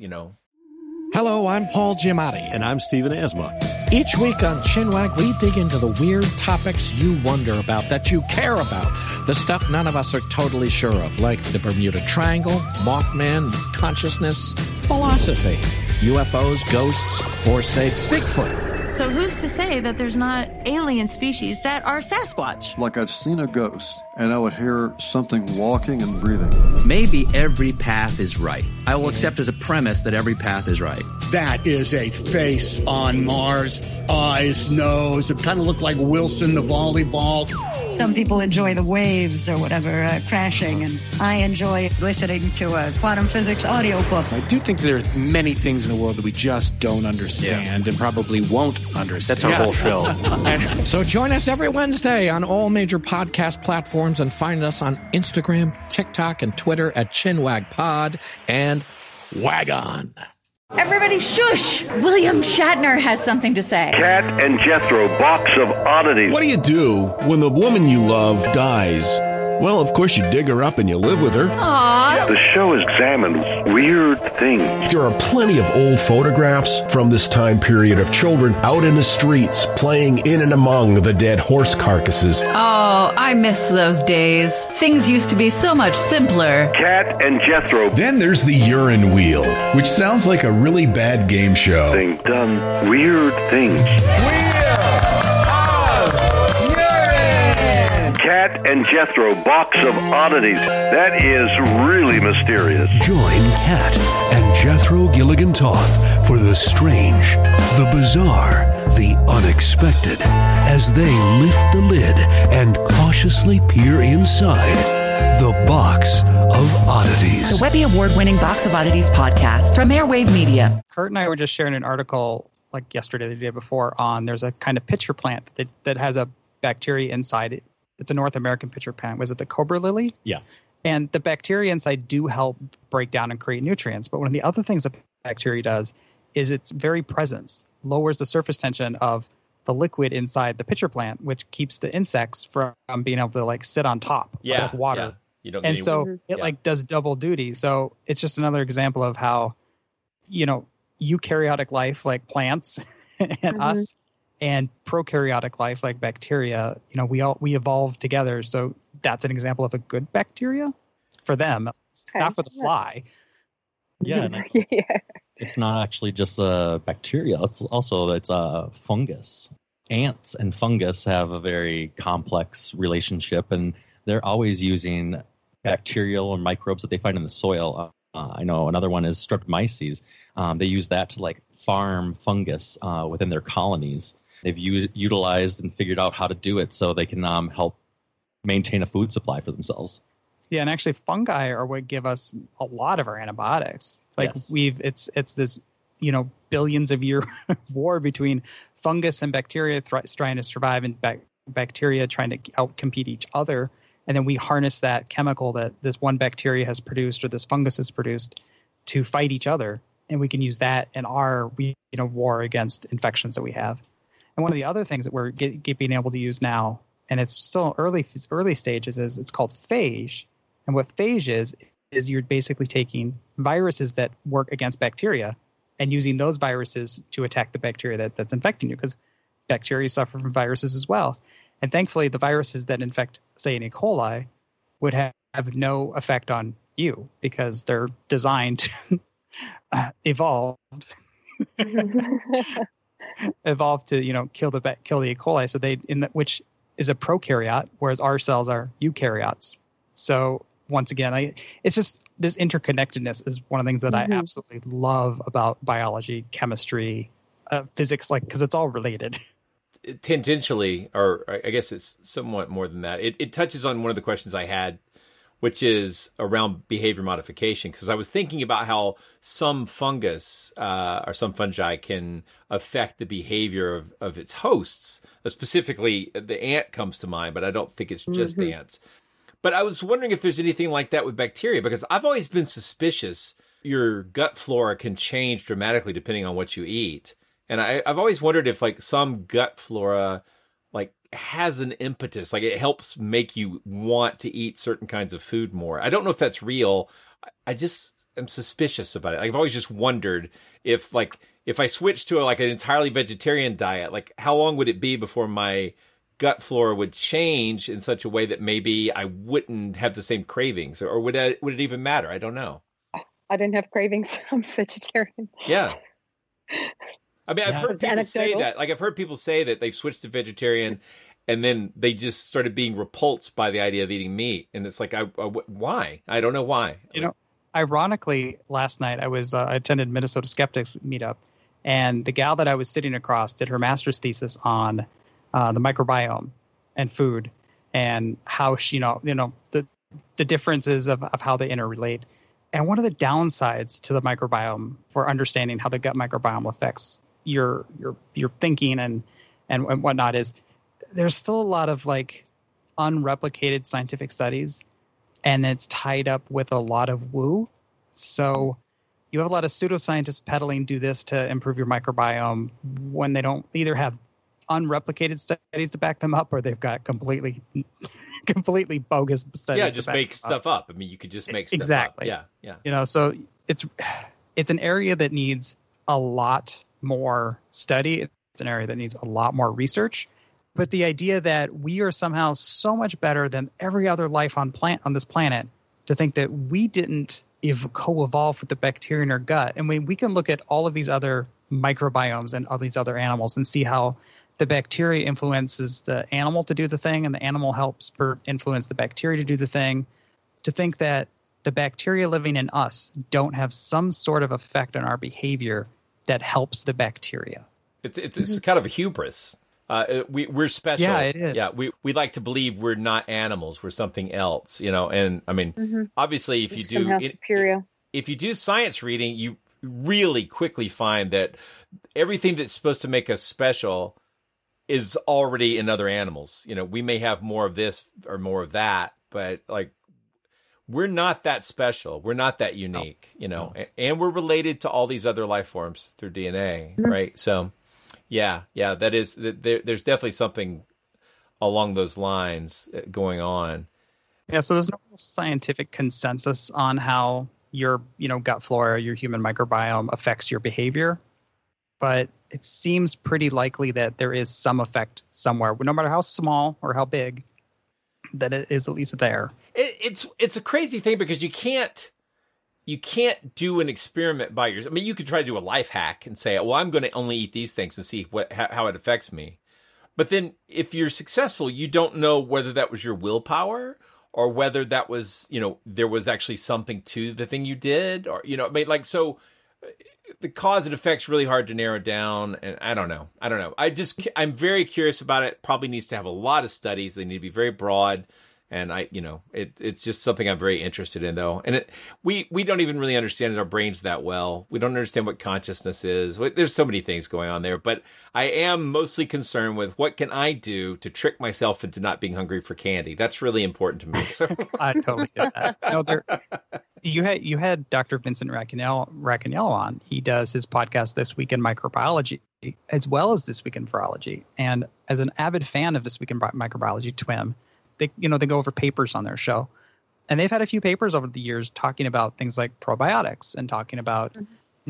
Hello, I'm Paul Giamatti. And I'm Stephen Asma. Each week on Chinwag, we dig into the weird topics you wonder about, that you care about. The stuff none of us are totally sure of, like the Bermuda Triangle, Mothman, consciousness, philosophy, UFOs, ghosts, or, say, Bigfoot. So who's to say that there's not alien species that are Sasquatch? Like I've seen a ghost, and I would hear something walking and breathing. Maybe every path is right. I will accept as a premise that every path is right. That is a face on Mars. Eyes, nose. It kind of looked like Wilson the volleyball. Some people enjoy the waves or whatever crashing, and I enjoy listening to a quantum physics audiobook. I do think there are many things in the world that we just don't understand and probably won't understand. That's our whole show. So join us every Wednesday on all major podcast platforms and find us on Instagram, TikTok, and Twitter at ChinwagPod and Wagon. Everybody shush! William Shatner has something to say. Cat and Jethro, box of oddities. What do you do when the woman you love dies? Well, of course, you dig her up and you live with her. Aww. The show examines weird things. There are plenty of old photographs from this time period of children out in the streets playing in and among the dead horse carcasses. Oh, I miss those days. Things used to be so much simpler. Cat and Jethro. Then there's the urine wheel, which sounds like a really bad game show. They've done weird things. Cat and Jethro, box of oddities. That is really mysterious. Join Cat and Jethro Gilligan Toth for the strange, the bizarre, the unexpected, as they lift the lid and cautiously peer inside the Box of Oddities. The Webby Award-winning Box of Oddities podcast from Airwave Media. Kurt and I were just sharing an article like yesterday, the day before, on there's a kind of pitcher plant that has a bacteria inside it. It's a North American pitcher plant. Was it the cobra lily? Yeah. And the bacteria inside do help break down and create nutrients. But one of the other things that bacteria does is its very presence lowers the surface tension of the liquid inside the pitcher plant, which keeps the insects from being able to sit on top of water. Yeah. You don't and so it does double duty. So it's just another example of how, eukaryotic life like plants and us, and prokaryotic life like bacteria, we evolved together. So that's an example of a good bacteria for them, not for the fly. Yeah, it's not actually just a bacteria. It's a fungus. Ants and fungus have a very complex relationship, and they're always using bacterial or microbes that they find in the soil. I know another one is Streptomyces. They use that to farm fungus within their colonies. They've utilized and figured out how to do it so they can help maintain a food supply for themselves. Yeah, and actually fungi are what give us a lot of our antibiotics. Like Yes. it's this, billions of year war between fungus and bacteria trying to survive, and bacteria trying to outcompete each other. And then we harness that chemical that this one bacteria has produced or this fungus has produced to fight each other. And we can use that in our war against infections that we have. And one of the other things that we're being able to use now, and it's still early stages, is it's called phage. And what phage is you're basically taking viruses that work against bacteria and using those viruses to attack the bacteria that's infecting you, because bacteria suffer from viruses as well. And thankfully, the viruses that infect, say, an E. coli would have no effect on you because they're designed to evolved to kill the E. coli. So which is a prokaryote, whereas our cells are eukaryotes. So once again, it's just this interconnectedness is one of the things that I absolutely love about biology, chemistry, physics, because it's all related. Tangentially, or I guess it's somewhat more than that. It touches on one of the questions I had, which is around behavior modification, because I was thinking about how some fungus or some fungi can affect the behavior of its hosts. Specifically, the ant comes to mind, but I don't think it's just ants. But I was wondering if there's anything like that with bacteria, because I've always been suspicious your gut flora can change dramatically depending on what you eat. And I've always wondered if some gut flora has an impetus, it helps make you want to eat certain kinds of food more. I don't know if that's real. I just am suspicious about it. I've always just wondered if I switched to an entirely vegetarian diet, how long would it be before my gut flora would change in such a way that maybe I wouldn't have the same cravings, or would it even matter? I don't know. I don't have cravings. I'm vegetarian. Yeah. I mean, I've heard people say that. I've heard people say that they've switched to vegetarian, and then they just started being repulsed by the idea of eating meat. And it's why? I don't know why. Ironically, last night I attended Minnesota Skeptics meetup, and the gal that I was sitting across did her master's thesis on the microbiome and food, and how the differences of how they interrelate. And one of the downsides to the microbiome for understanding how the gut microbiome affects your thinking and whatnot is there's still a lot of unreplicated scientific studies, and it's tied up with a lot of woo. So you have a lot of pseudoscientists peddling do this to improve your microbiome when they don't either have unreplicated studies to back them up, or they've got completely bogus studies. Yeah, just make stuff up. I mean, you could just make stuff exactly. up. Yeah. So it's an area that needs a lot more study. It's an area that needs a lot more research. But the idea that we are somehow so much better than every other life on this planet, to think that we didn't co-evolve with the bacteria in our gut. And we can look at all of these other microbiomes and all these other animals and see how the bacteria influences the animal to do the thing, and the animal helps influence the bacteria to do the thing. To think that the bacteria living in us don't have some sort of effect on our behavior that helps the bacteria. It's kind of a hubris. We're special. Yeah, it is. Yeah, we like to believe we're not animals. We're something else, And I mean, obviously, if you do somehow superior. If you do science reading, you really quickly find that everything that's supposed to make us special is already in other animals. We may have more of this or more of that, but we're not that special. We're not that unique, and we're related to all these other life forms through DNA, right? So, yeah, there's definitely something along those lines going on. Yeah, so there's no scientific consensus on how your, gut flora, your human microbiome affects your behavior, but it seems pretty likely that there is some effect somewhere, no matter how small or how big, that it is at least there. It's a crazy thing because you can't do an experiment by yourself. I mean, you could try to do a life hack and say, well, I'm going to only eat these things and see how it affects me. But then if you're successful, you don't know whether that was your willpower or whether that was, there was actually something to the thing you did, or, so the cause and effect's really hard to narrow down. And I don't know. I'm very curious about it. Probably needs to have a lot of studies. They need to be very broad And it's just something I'm very interested in, though. And we don't even really understand our brains that well. We don't understand what consciousness is. There's so many things going on there. But I am mostly concerned with what can I do to trick myself into not being hungry for candy. That's really important to me. I totally get that. You had Dr. Vincent Racaniello on. He does his podcast This Week in Microbiology, as well as This Week in Virology. And as an avid fan of This Week in Microbiology, TWIM, they go over papers on their show, and they've had a few papers over the years talking about things like probiotics and talking about,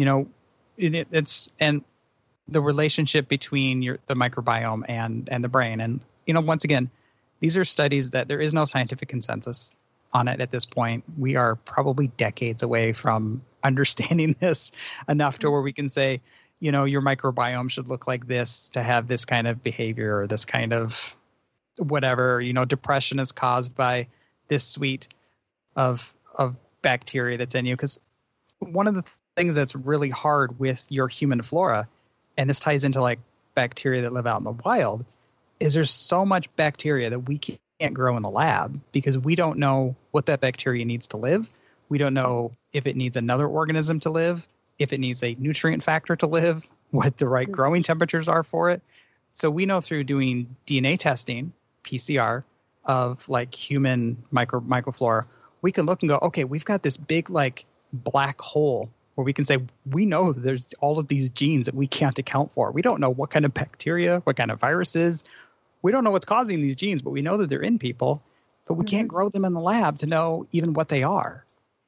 it's and the relationship between the microbiome and the brain. And, once again, these are studies that there is no scientific consensus on it at this point. We are probably decades away from understanding this enough to where we can say, your microbiome should look like this to have this kind of behavior or this kind of whatever, depression is caused by this suite of bacteria that's in you. Because one of the things that's really hard with your human flora, and this ties into like bacteria that live out in the wild, is there's so much bacteria that we can't grow in the lab because we don't know what that bacteria needs to live. We don't know if it needs another organism to live, if it needs a nutrient factor to live, what the right growing temperatures are for it. So we know through doing DNA testing, PCR, of like human microflora, we can look and go, okay, we've got this big like black hole where we can say, we know there's all of these genes that we can't account for. We don't know what kind of bacteria, what kind of viruses. We don't know what's causing these genes, but we know that they're in people, but we can't grow them in the lab to know even what they are.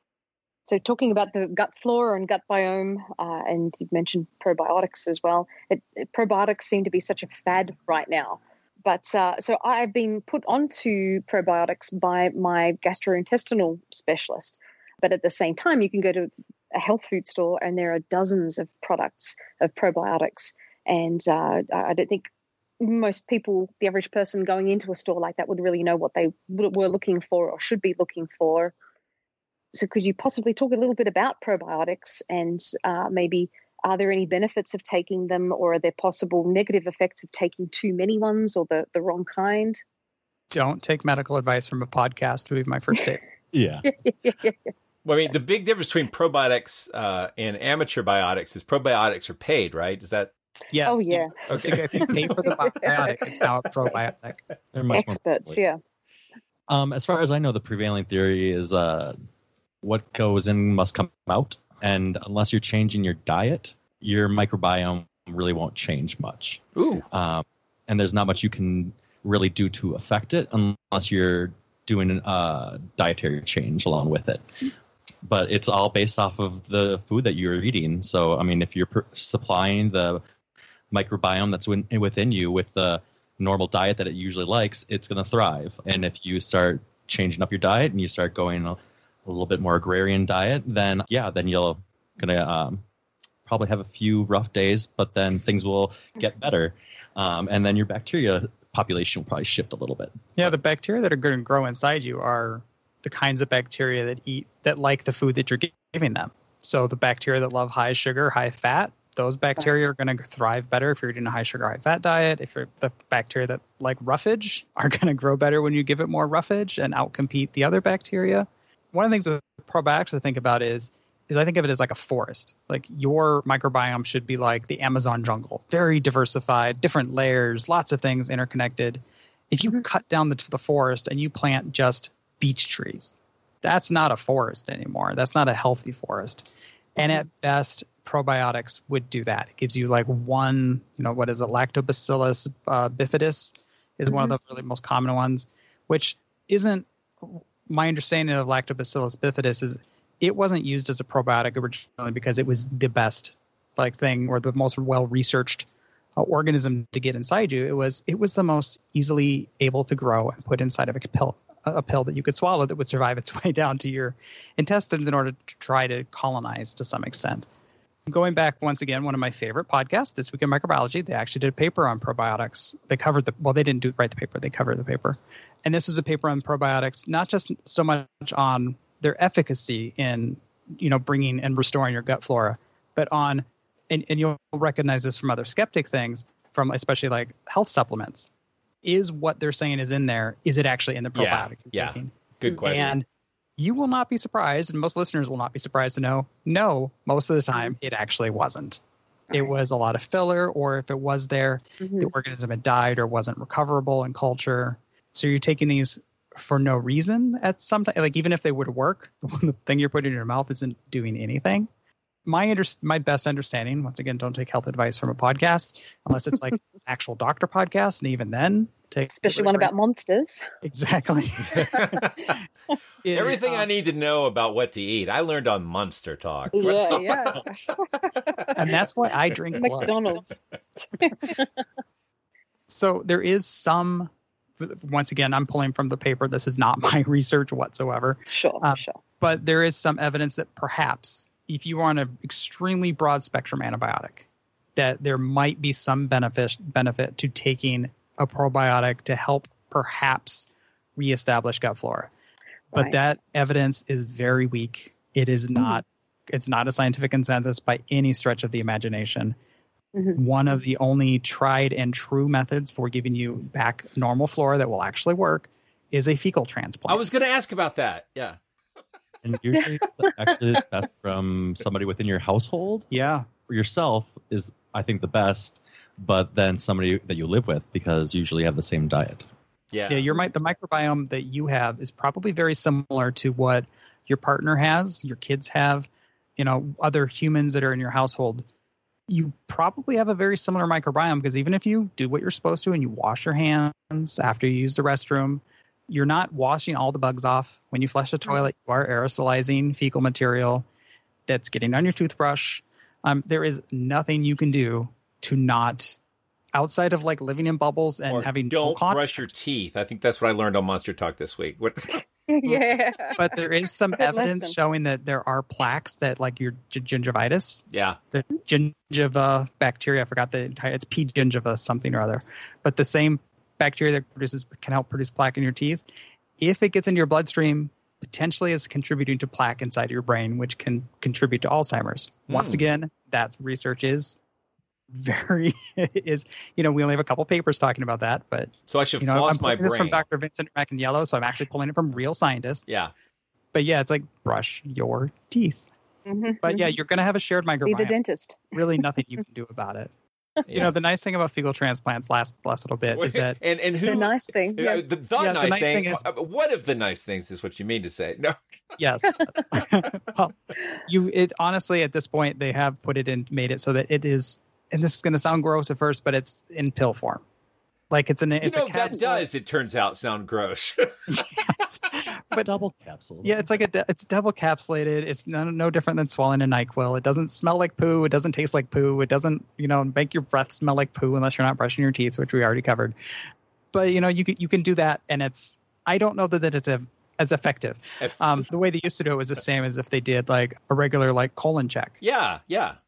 So talking about the gut flora and gut biome, and you mentioned probiotics as well. Probiotics seem to be such a fad right now. But so I've been put onto probiotics by my gastrointestinal specialist. But at the same time, you can go to a health food store and there are dozens of products of probiotics. And I don't think most people, the average person going into a store like that, would really know what they were looking for or should be looking for. So could you possibly talk a little bit about probiotics and maybe are there any benefits of taking them, or are there possible negative effects of taking too many ones or the wrong kind? Don't take medical advice from a podcast would be my first statement. Yeah. Well, I mean, the big difference between probiotics and amateur biotics is probiotics are paid, right? Is that? Yes. Oh, yeah. Okay. If you pay for the probiotic, it's now a probiotic. They're much experts, yeah. As far as I know, the prevailing theory is what goes in must come out. And unless you're changing your diet, your microbiome really won't change much. Ooh. And there's not much you can really do to affect it unless you're doing a dietary change along with it. But it's all based off of the food that you're eating. So, I mean, if you're supplying the microbiome that's within you with the normal diet that it usually likes, it's going to thrive. And if you start changing up your diet and you start going a little bit more agrarian diet, then you're gonna probably have a few rough days, but then things will get better, and then your bacteria population will probably shift a little bit. Yeah, the bacteria that are going to grow inside you are the kinds of bacteria that like the food that you're giving them. So the bacteria that love high sugar, high fat, those bacteria are going to thrive better if you're eating a high sugar, high fat diet. If you're the bacteria that like roughage are going to grow better when you give it more roughage and outcompete the other bacteria. One of the things with probiotics to think about is I think of it as like a forest. Like your microbiome should be like the Amazon jungle, very diversified, different layers, lots of things interconnected. If you cut down the forest and you plant just beech trees, that's not a forest anymore. That's not a healthy forest. And at best, probiotics would do that. It gives you like one, what is it? Lactobacillus bifidus is one of the really most common ones, which isn't. My understanding of Lactobacillus bifidus is it wasn't used as a probiotic originally because it was the best thing or the most well-researched organism to get inside you. It was the most easily able to grow and put inside of a pill that you could swallow that would survive its way down to your intestines in order to try to colonize to some extent. Going back once again, one of my favorite podcasts, This Week in Microbiology, they actually did a paper on probiotics. They covered they didn't write the paper, they covered the paper. And this is a paper on probiotics, not just so much on their efficacy in, bringing and restoring your gut flora, but on, and you'll recognize this from other skeptic things, from especially like health supplements. is what they're saying is in there, is it actually in the probiotic you're taking? Good question. And you will not be surprised, and most listeners will not be surprised to know, no, most of the time it actually wasn't. It was a lot of filler, or if it was there, the organism had died or wasn't recoverable in culture. So you're taking these for no reason at some time. Like, even if they would work, the thing you're putting in your mouth isn't doing anything. My best understanding, once again, don't take health advice from a podcast unless it's like actual doctor podcast, and even then, especially one about monsters. Exactly. Everything I need to know about what to eat, I learned on Monster Talk. Yeah. And that's why I drink blood. McDonald's. So there is some. Once again, I'm pulling from the paper. This is not my research whatsoever. Sure. But there is some evidence that perhaps if you are on an extremely broad spectrum antibiotic, that there might be some benefit to taking a probiotic to help perhaps reestablish gut flora. But that evidence is very weak. It is not. It's not a scientific consensus by any stretch of the imagination. One of the only tried and true methods for giving you back normal flora that will actually work is a fecal transplant. I was going to ask about that. Yeah. And usually actually the best from somebody within your household. Yeah. For yourself is, I think, the best, but then somebody that you live with, because you usually have the same diet. Yeah. The microbiome that you have is probably very similar to what your partner has, your kids have, other humans that are in your household. You probably have a very similar microbiome, because even if you do what you're supposed to and you wash your hands after you use the restroom, you're not washing all the bugs off. When you flush the toilet, you are aerosolizing fecal material that's getting on your toothbrush. There is nothing you can do to not, outside of like living in bubbles and having don't brush your teeth. I think that's what I learned on Monster Talk this week. Yeah. But there is some evidence showing that there are plaques that, like your gingivitis. Yeah. The gingiva bacteria, I forgot it's P. gingiva something or other. But the same bacteria that can help produce plaque in your teeth, if it gets into your bloodstream, potentially is contributing to plaque inside your brain, which can contribute to Alzheimer's. Once again, that research is we only have a couple papers talking about that, but so I should floss my brain. This from Dr. Vincent Macaniello, so I'm actually pulling it from real scientists. Yeah. But yeah, it's like brush your teeth. But yeah, you're going to have a shared microbiome. See the dentist. Really nothing you can do about it. Yeah. The nice thing about fecal transplants, last little bit, is that and who, the nice thing. The nice thing is, what of the nice things is what you mean to say? No. Yes. Well, it honestly, at this point, they have made it so that it is, and this is going to sound gross at first, but it's in pill form. Like it's a capsule. That does, it turns out, sound gross. Yes. But double capsule. Yeah, it's like it's double capsulated. It's no different than swallowing a NyQuil. It doesn't smell like poo. It doesn't taste like poo. It doesn't, make your breath smell like poo unless you're not brushing your teeth, which we already covered. But you can do that, and I don't know that it's as effective. The way they used to do it was the same as if they did like a regular like colon check. Yeah.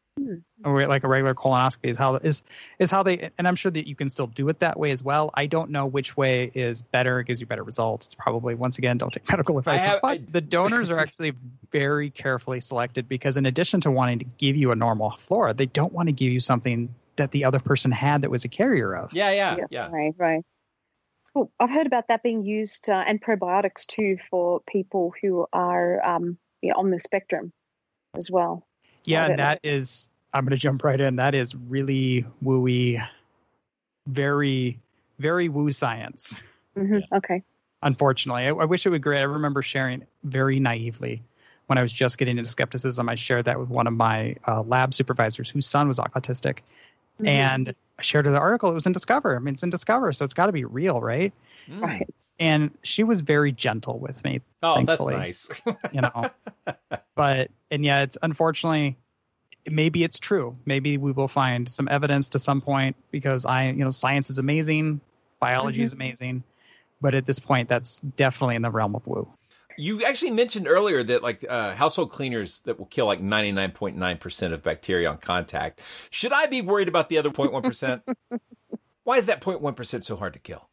Or like a regular colonoscopy is how they, and I'm sure that you can still do it that way as well. I don't know which way is better. It gives you better results. It's probably, once again, don't take medical advice. But the donors are actually very carefully selected, because in addition to wanting to give you a normal flora, they don't want to give you something that the other person had that was a carrier of. Yeah. Right. Cool. I've heard about that being used and probiotics too for people who are on the spectrum as well. So yeah, and that is, I'm going to jump right in. That is really wooey, very, very woo science. Yeah. Okay. Unfortunately, I wish it would agree. I remember sharing very naively when I was just getting into skepticism. I shared that with one of my lab supervisors whose son was autistic. And I shared the article. It was in Discover. I mean, it's in Discover, so it's got to be real, right? Right. And she was very gentle with me. Oh, thankfully. That's nice. But it's unfortunately, maybe it's true. Maybe we will find some evidence to some point, because science is amazing, biology is amazing, but at this point, that's definitely in the realm of woo. You actually mentioned earlier that like household cleaners that will kill like 99.9% of bacteria on contact. Should I be worried about the other 0.1%? Why is that 0.1% so hard to kill?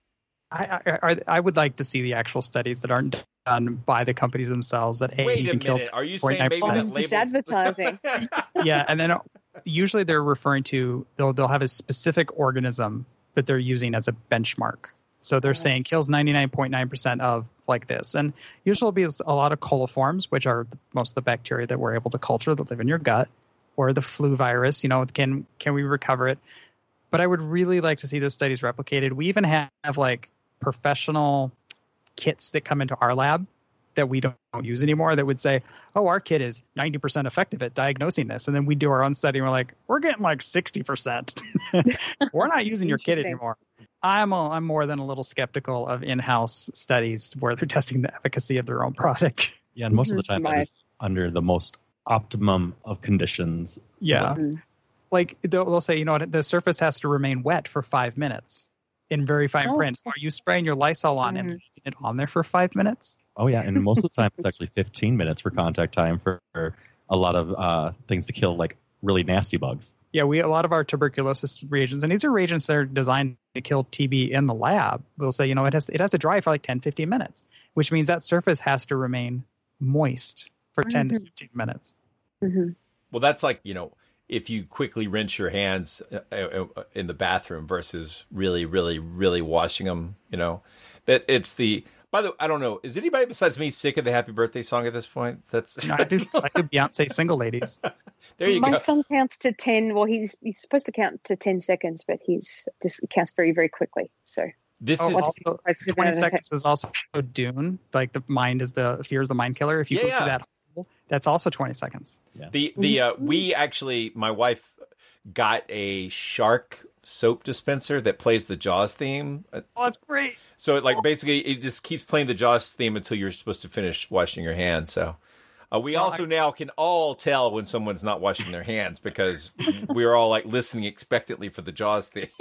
I would like to see the actual studies that aren't done by the companies themselves. Wait a minute. Are you saying maybe that labels... Just advertising? Yeah, and then usually they're referring to they'll have a specific organism that they're using as a benchmark. So they're saying kills 99.9% of like this. And usually will be a lot of coliforms, which are most of the bacteria that we're able to culture that live in your gut, or the flu virus. Can we recover it? But I would really like to see those studies replicated. We even have like professional kits that come into our lab that we don't use anymore that would say, oh, our kit is 90% effective at diagnosing this. And then we do our own study and we're like, we're getting like 60%. We're not using your kit anymore. I'm more than a little skeptical of in-house studies where they're testing the efficacy of their own product. Yeah, and most of the time that is under the most optimum of conditions. Yeah. Like they'll say, the surface has to remain wet for 5 minutes in very fine print. So are you spraying your Lysol on and leaving it on there for 5 minutes? Oh, yeah. And most of the time, it's actually 15 minutes for contact time for a lot of things to kill like really nasty bugs. Yeah, a lot of our tuberculosis reagents, and these are reagents that are designed to kill TB in the lab. We'll say, it has to dry for like 10, 15 minutes, which means that surface has to remain moist for 10 to 15 minutes. Mm-hmm. Well, that's like, if you quickly rinse your hands in the bathroom versus really, really, really washing them, that it's the... By the way, I don't know. Is anybody besides me sick of the Happy Birthday song at this point? I do Beyonce Single Ladies. There you go. My son counts to 10. Well, he's supposed to count to 10 seconds, but he's just counts very, very quickly. So this is also, 20 seconds is also Dune. Like the mind is fear is the mind killer. If you go through that hole, that's also 20 seconds. Yeah. We actually, my wife got a shark soap dispenser that plays the Jaws theme. Oh, that's great. So basically it just keeps playing the Jaws theme until you're supposed to finish washing your hands. So we also now can all tell when someone's not washing their hands because we're all like listening expectantly for the Jaws theme.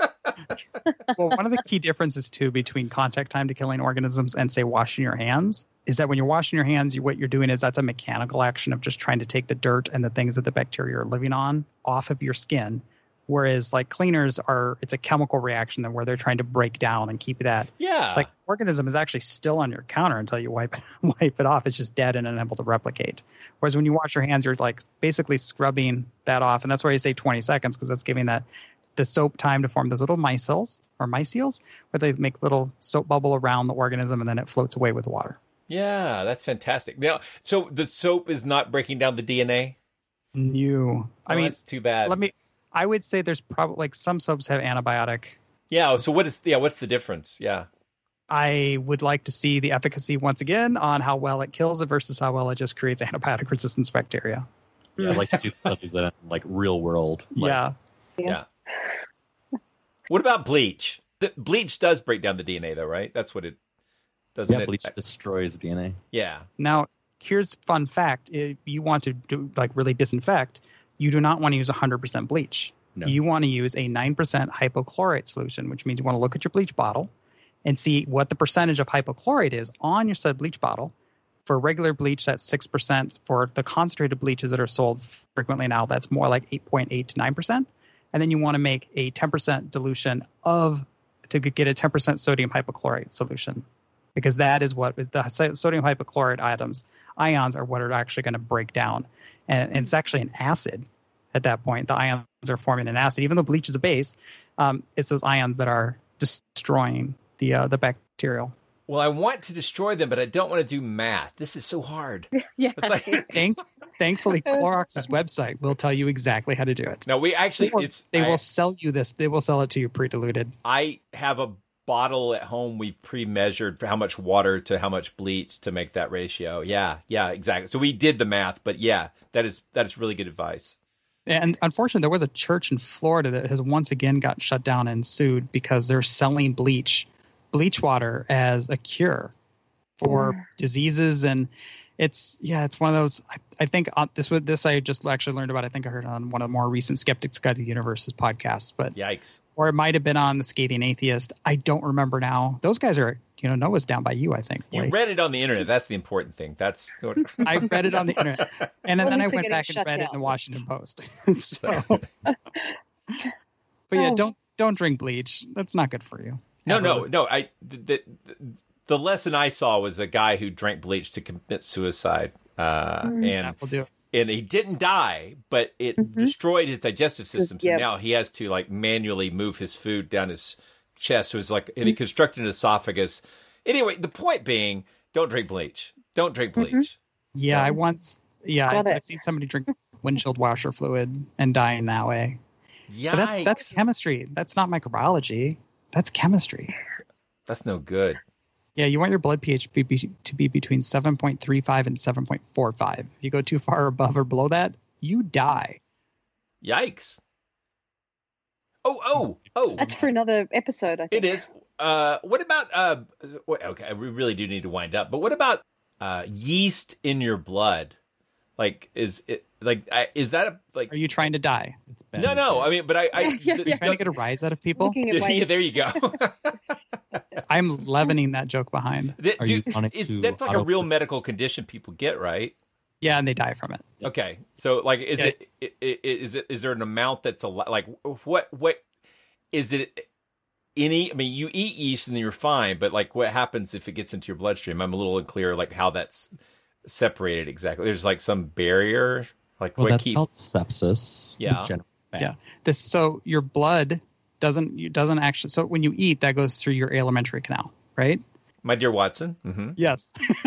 Well, one of the key differences too between contact time to killing organisms and say washing your hands is that when you're washing your hands, what you're doing is that's a mechanical action of just trying to take the dirt and the things that the bacteria are living on off of your skin. Whereas like cleaners it's a chemical reaction where they're trying to break down and keep that. Yeah. Like organism is actually still on your counter until you wipe it off. It's just dead and unable to replicate. Whereas when you wash your hands, you're like basically scrubbing that off. And that's why you say 20 seconds because that's giving the soap time to form those little mycels where they make little soap bubble around the organism and then it floats away with water. Yeah, that's fantastic. Now, so the soap is not breaking down the DNA? No. I mean, that's too bad. I would say there's probably like some soaps have antibiotic. Yeah. So what's the difference? Yeah. I would like to see the efficacy once again on how well it kills it versus how well it just creates antibiotic resistance bacteria. Yeah, I'd like to see studies that like real world. Yeah. What about bleach? Bleach does break down the DNA though, right? That's what it does. Yeah, bleach destroys DNA. Yeah. Now, here's a fun fact. If you want to do like really disinfect, you do not want to use 100% bleach. No. You want to use a 9% hypochlorite solution, which means you want to look at your bleach bottle and see what the percentage of hypochlorite is on your said bleach bottle. For regular bleach, that's 6%. For the concentrated bleaches that are sold frequently now, that's more like 8.8 to 9%. And then you want to make a 10% dilution to get a 10% sodium hypochlorite solution, because that is what the sodium hypochlorite ions are what are actually going to break down. And it's actually an acid at that point. The ions are forming an acid. Even though bleach is a base, it's those ions that are destroying the bacterial. Well, I want to destroy them, but I don't want to do math. This is so hard. Yeah. It's like... Thankfully, Clorox's website will tell you exactly how to do it. No, we actually... They will sell you this. They will sell it to you pre-diluted. I have a bottle at home we've pre-measured for how much water to how much bleach to make that ratio. Yeah, exactly. So we did the math, but yeah, that is really good advice. And unfortunately, there was a church in Florida that has once again got shut down and sued because they're selling bleach water as a cure for diseases. And it's one of those, I think this I just actually learned about. I think I heard on one of the more recent Skeptics Guide to the Universe's podcasts, but yikes. Or it might have been on the Scathing Atheist. I don't remember now. Those guys are, Noah's down by you, I think. You read it on the internet. That's the important thing. I read it on the internet. And then I went back and read it in the Washington Post. But yeah, don't drink bleach. That's not good for you. No. The lesson I saw was a guy who drank bleach to commit suicide. And will do it. And he didn't die, but it destroyed his digestive system. So now he has to manually move his food down his chest. So it's like they constructed an esophagus. Anyway, the point being, don't drink bleach. Don't drink bleach. Yeah, I've seen somebody drink windshield washer fluid and die in that way. Yikes. So that's chemistry. That's not microbiology. That's chemistry. That's no good. Yeah, you want your blood pH to be between 7.35 and 7.45. If you go too far above or below that, you die. Yikes. Oh. That's for another episode, I think. It is. What about, okay, we really do need to wind up, but what about yeast in your blood? Like, is that Are you trying to die? No. I mean, but You're trying to get a rise out of people? Yeah, there you go. I'm leavening that joke behind. That's like a real medical condition people get, right? Yeah, and they die from it. Okay, so like, is there an amount that's like what is it? I mean, you eat yeast and then you're fine, but like, what happens if it gets into your bloodstream? I'm a little unclear, like how that's separated exactly. There's like some barrier, like that's called sepsis. Yeah. So your blood doesn't actually. So when you eat, that goes through your alimentary canal, right? My dear Watson. Mm-hmm. Yes.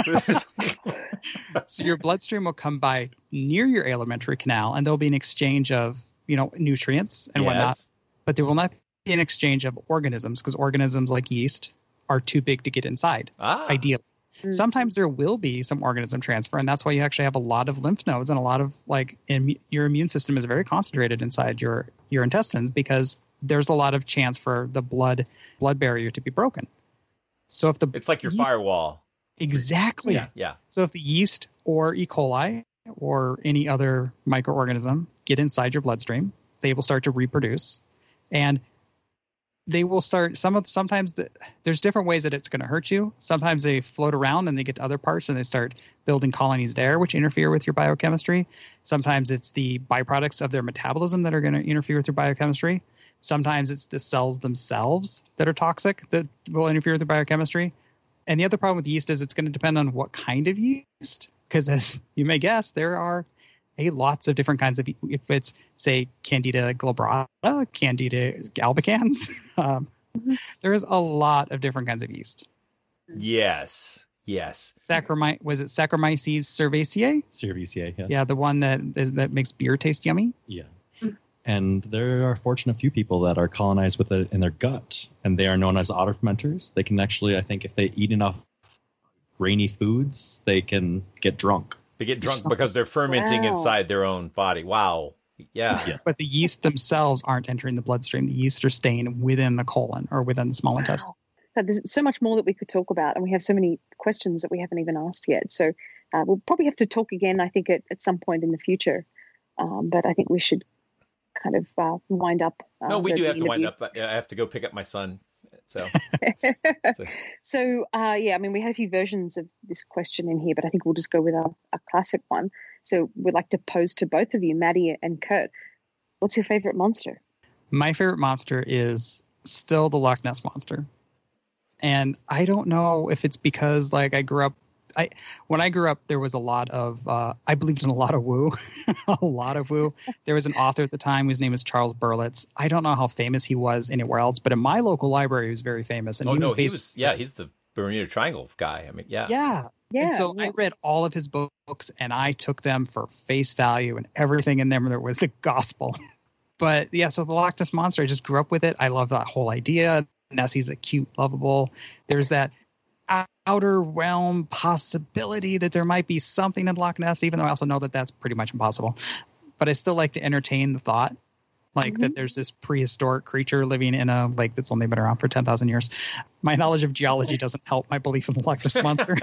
So your bloodstream will come by near your alimentary canal, and there'll be an exchange of nutrients and whatnot. But there will not be an exchange of organisms, because organisms like yeast are too big to get inside. Ideally. Sometimes there will be some organism transfer, and that's why you actually have a lot of lymph nodes and a lot of your immune system is very concentrated inside your intestines, because there's a lot of chance for the blood barrier to be broken. So if it's like your firewall. Exactly. Yeah. So if the yeast or E. coli or any other microorganism get inside your bloodstream, they will start to reproduce, and they will start. Sometimes there's different ways that it's going to hurt you. Sometimes they float around and they get to other parts and they start building colonies there, which interfere with your biochemistry. Sometimes it's the byproducts of their metabolism that are going to interfere with your biochemistry. Sometimes it's the cells themselves that are toxic that will interfere with the biochemistry. And the other problem with yeast is it's going to depend on what kind of yeast, because as you may guess, there are lots of different kinds of, if it's, say, Candida glabrata, Candida albicans, there is a lot of different kinds of yeast. Yes. Was it Saccharomyces cerevisiae? Cerevisiae, yeah. Yeah, the one that makes beer taste yummy. Yeah. And there are a fortunate few people that are colonized with it in their gut, and they are known as autofermenters. They can actually, I think, if they eat enough grainy foods, they can get drunk. They get drunk because they're fermenting inside their own body. Wow. Yeah. But the yeast themselves aren't entering the bloodstream. The yeast are staying within the colon or within the small intestine. So there's so much more that we could talk about, and we have so many questions that we haven't even asked yet. So we'll probably have to talk again, I think, at some point in the future. But I think we should kind of wind up. No, we do have to wind up. I have to go pick up my son. So I mean, we had a few versions of this question in here, but I think we'll just go with a classic one. So we'd like to pose to both of you, Maddie and Kurt. What's your favorite monster? My favorite monster is still the Loch Ness Monster. And I don't know if it's because when I grew up, there was a lot of, I believed in a lot of woo, a lot of woo. There was an author at the time whose name was Charles Berlitz. I don't know how famous he was anywhere else, but in my local library, he was very famous. And he's the Bermuda Triangle guy. I mean, yeah. Yeah. And so I read all of his books and I took them for face value, and everything in them there was the gospel. But yeah, so the Loch Ness Monster, I just grew up with it. I love that whole idea. Nessie's a cute, lovable. There's that outer realm possibility that there might be something in Loch Ness, even though I also know that that's pretty much impossible. But I still like to entertain the thought, that there's this prehistoric creature living in a lake that's only been around for 10,000 years. My knowledge of geology doesn't help my belief in the Loch Ness Monster.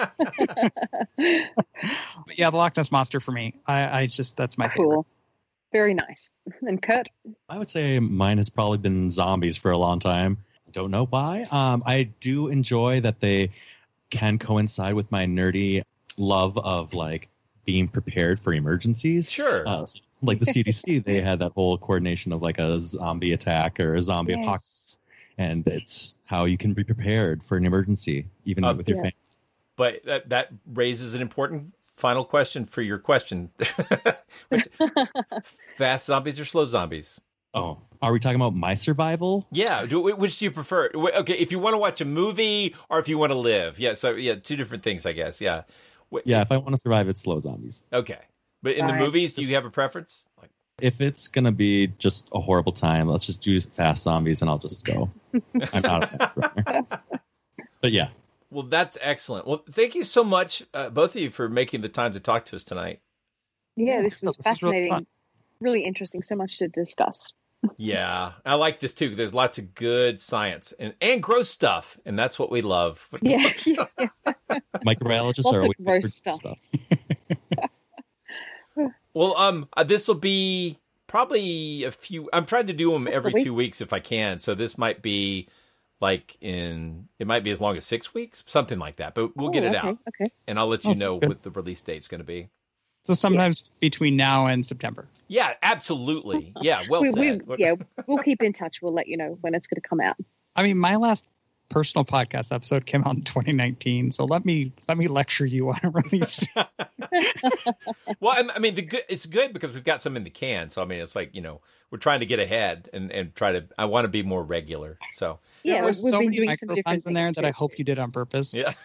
But yeah, the Loch Ness Monster for me, that's my favorite. Very nice. And Kurt? I would say mine has probably been zombies for a long time. Don't know why. I do enjoy that they can coincide with my nerdy love of being prepared for emergencies. Sure. Like the CDC, they had that whole coordination of a zombie attack or a zombie apocalypse. And it's how you can be prepared for an emergency, even with your family. But that raises an important final question for your question. Fast zombies or slow zombies? Oh, are we talking about my survival? Yeah. Which do you prefer? Okay, if you want to watch a movie or if you want to live. Yeah, so yeah, two different things, I guess. Yeah. Yeah, if I want to survive, it's slow zombies. Okay. But in the movies, do you have a preference? Like, if it's going to be just a horrible time, let's just do fast zombies and I'll just go. I'm not a fast runner. But yeah. Well, that's excellent. Well, thank you so much, both of you, for making the time to talk to us tonight. Yeah, this was fascinating. Really interesting. So much to discuss. Yeah, I like this too. There's lots of good science and gross stuff, and that's what we love. Yeah. Microbiologists lots are of gross stuff. Well, this will be probably a few. I'm trying to do them every 2 weeks if I can. So this might be it might be as long as 6 weeks, something like that. But we'll get it out. Okay. And I'll let you know what the release date's going to be. So sometimes between now and September. Yeah, absolutely. Yeah, well said. We'll keep in touch. We'll let you know when it's going to come out. I mean, my last personal podcast episode came out in 2019, so let me lecture you on a release. Well, I mean, it's good because we've got some in the can. So I mean, it's like, we're trying to get ahead and try to. I want to be more regular. So yeah, there's we've so been many doing some different microphones in there things that I hope you did on purpose. Yeah.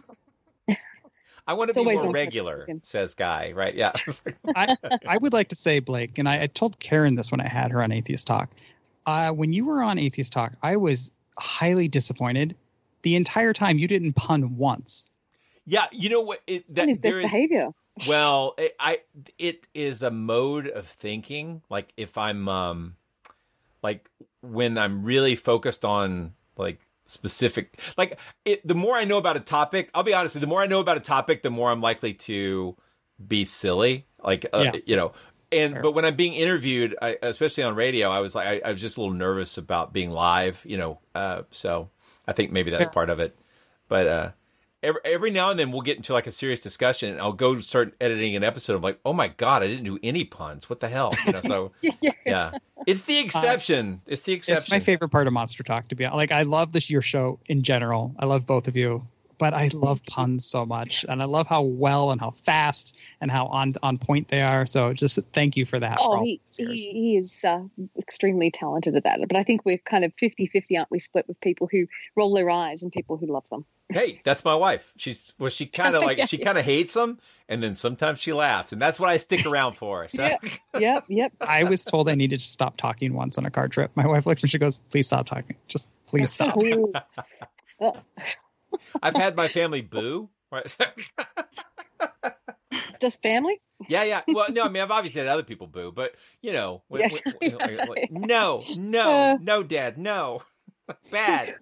I want to be more regular, says Guy, right? Yeah. I would like to say, Blake, and I told Karen this when I had her on Atheist Talk. When you were on Atheist Talk, I was highly disappointed. The entire time you didn't pun once. Yeah, you know what? That is best behavior. Well, it is a mode of thinking. Like if I'm, like when I'm really focused on like specific, like the more I know about a topic, I'll be honest, the more I know about a topic, the more I'm likely to be silly. Like, but when I'm being interviewed, especially on radio, I was just a little nervous about being live, so I think maybe that's part of it. But every now and then we'll get into like a serious discussion and I'll go start editing an episode. I'm like, oh my God, I didn't do any puns. What the hell? So yeah, it's the exception. It's the exception. It's my favorite part of Monster Talk, to be honest. Like, I love your show in general. I love both of you, but I love puns so much. And I love how well and how fast and how on point they are. So just thank you for that. Oh, he is extremely talented at that. But I think we're kind of 50-50, aren't we, split with people who roll their eyes and people who love them. Hey, that's my wife. She kind of like, she kind of hates them. And then sometimes she laughs. And that's what I stick around for. So. Yep. I was told I needed to stop talking once on a car trip. My wife looked and she goes, please stop talking. Just please stop. I've had my family boo. Right? Just family? Yeah. Well, no, I mean, I've obviously had other people boo, but no, Dad, no, bad.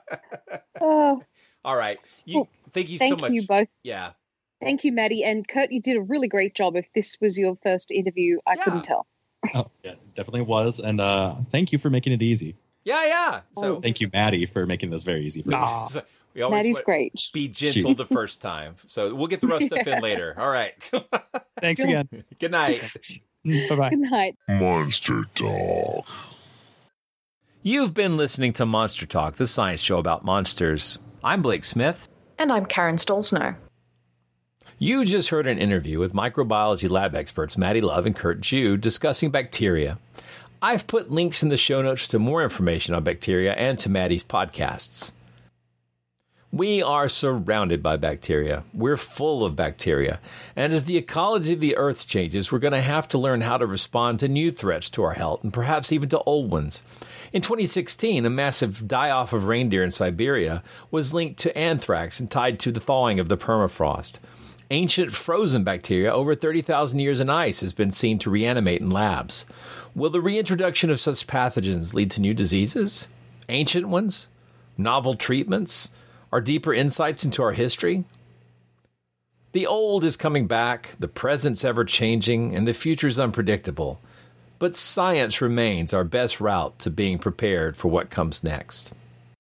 All right. Thank you so much. Thank you both. Yeah. Thank you, Maddie. And Kurt, you did a really great job. If this was your first interview, I couldn't tell. Oh, yeah, definitely was. And thank you for making it easy. Yeah. So thank you, Maddie, for making this very easy for me. So we always Maddie's great. Be gentle the first time. So we'll get the rough stuff in later. All right. Thanks again. Good night. Bye-bye. Good night. Monster Talk. You've been listening to Monster Talk, the science show about monsters. I'm Blake Smith. And I'm Karen Stolzno. You just heard an interview with microbiology lab experts Maddie Love and Kurt Jude discussing bacteria. I've put links in the show notes to more information on bacteria and to Maddie's podcasts. We are surrounded by bacteria. We're full of bacteria. And as the ecology of the Earth changes, we're going to have to learn how to respond to new threats to our health and perhaps even to old ones. In 2016, a massive die-off of reindeer in Siberia was linked to anthrax and tied to the thawing of the permafrost. Ancient frozen bacteria over 30,000 years in ice has been seen to reanimate in labs. Will the reintroduction of such pathogens lead to new diseases? Ancient ones? Novel treatments? Or deeper insights into our history? The old is coming back, the present's ever-changing, and the future's unpredictable. But science remains our best route to being prepared for what comes next.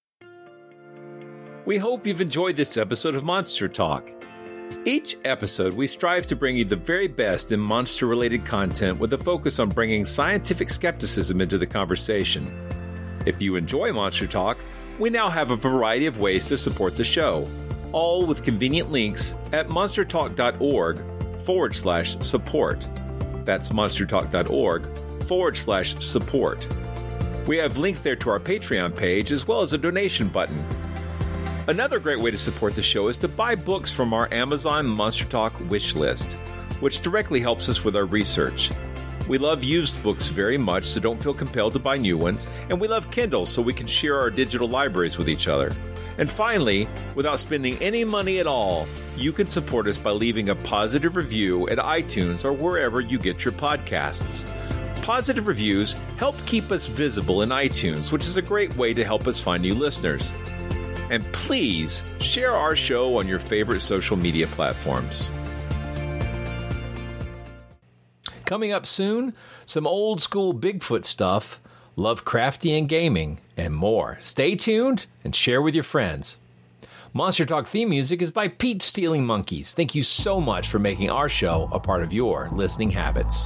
We hope you've enjoyed this episode of Monster Talk. Each episode, we strive to bring you the very best in monster-related content with a focus on bringing scientific skepticism into the conversation. If you enjoy Monster Talk, we now have a variety of ways to support the show, all with convenient links at monstertalk.org/support. That's monstertalk.org/support. We have links there to our Patreon page as well as a donation button. Another great way to support the show is to buy books from our Amazon Monster Talk wish list, which directly helps us with our research. We love used books very much, so don't feel compelled to buy new ones, and we love Kindle so we can share our digital libraries with each other. And finally, without spending any money at all, you can support us by leaving a positive review at iTunes or wherever you get your podcasts. Positive reviews help keep us visible in iTunes, which is a great way to help us find new listeners. And please share our show on your favorite social media platforms. Coming up soon, some old school Bigfoot stuff, Lovecraftian gaming, and more. Stay tuned and share with your friends. Monster Talk theme music is by Pete Stealing Monkeys. Thank you so much for making our show a part of your listening habits.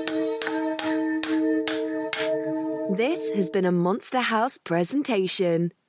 This has been a Monster House presentation.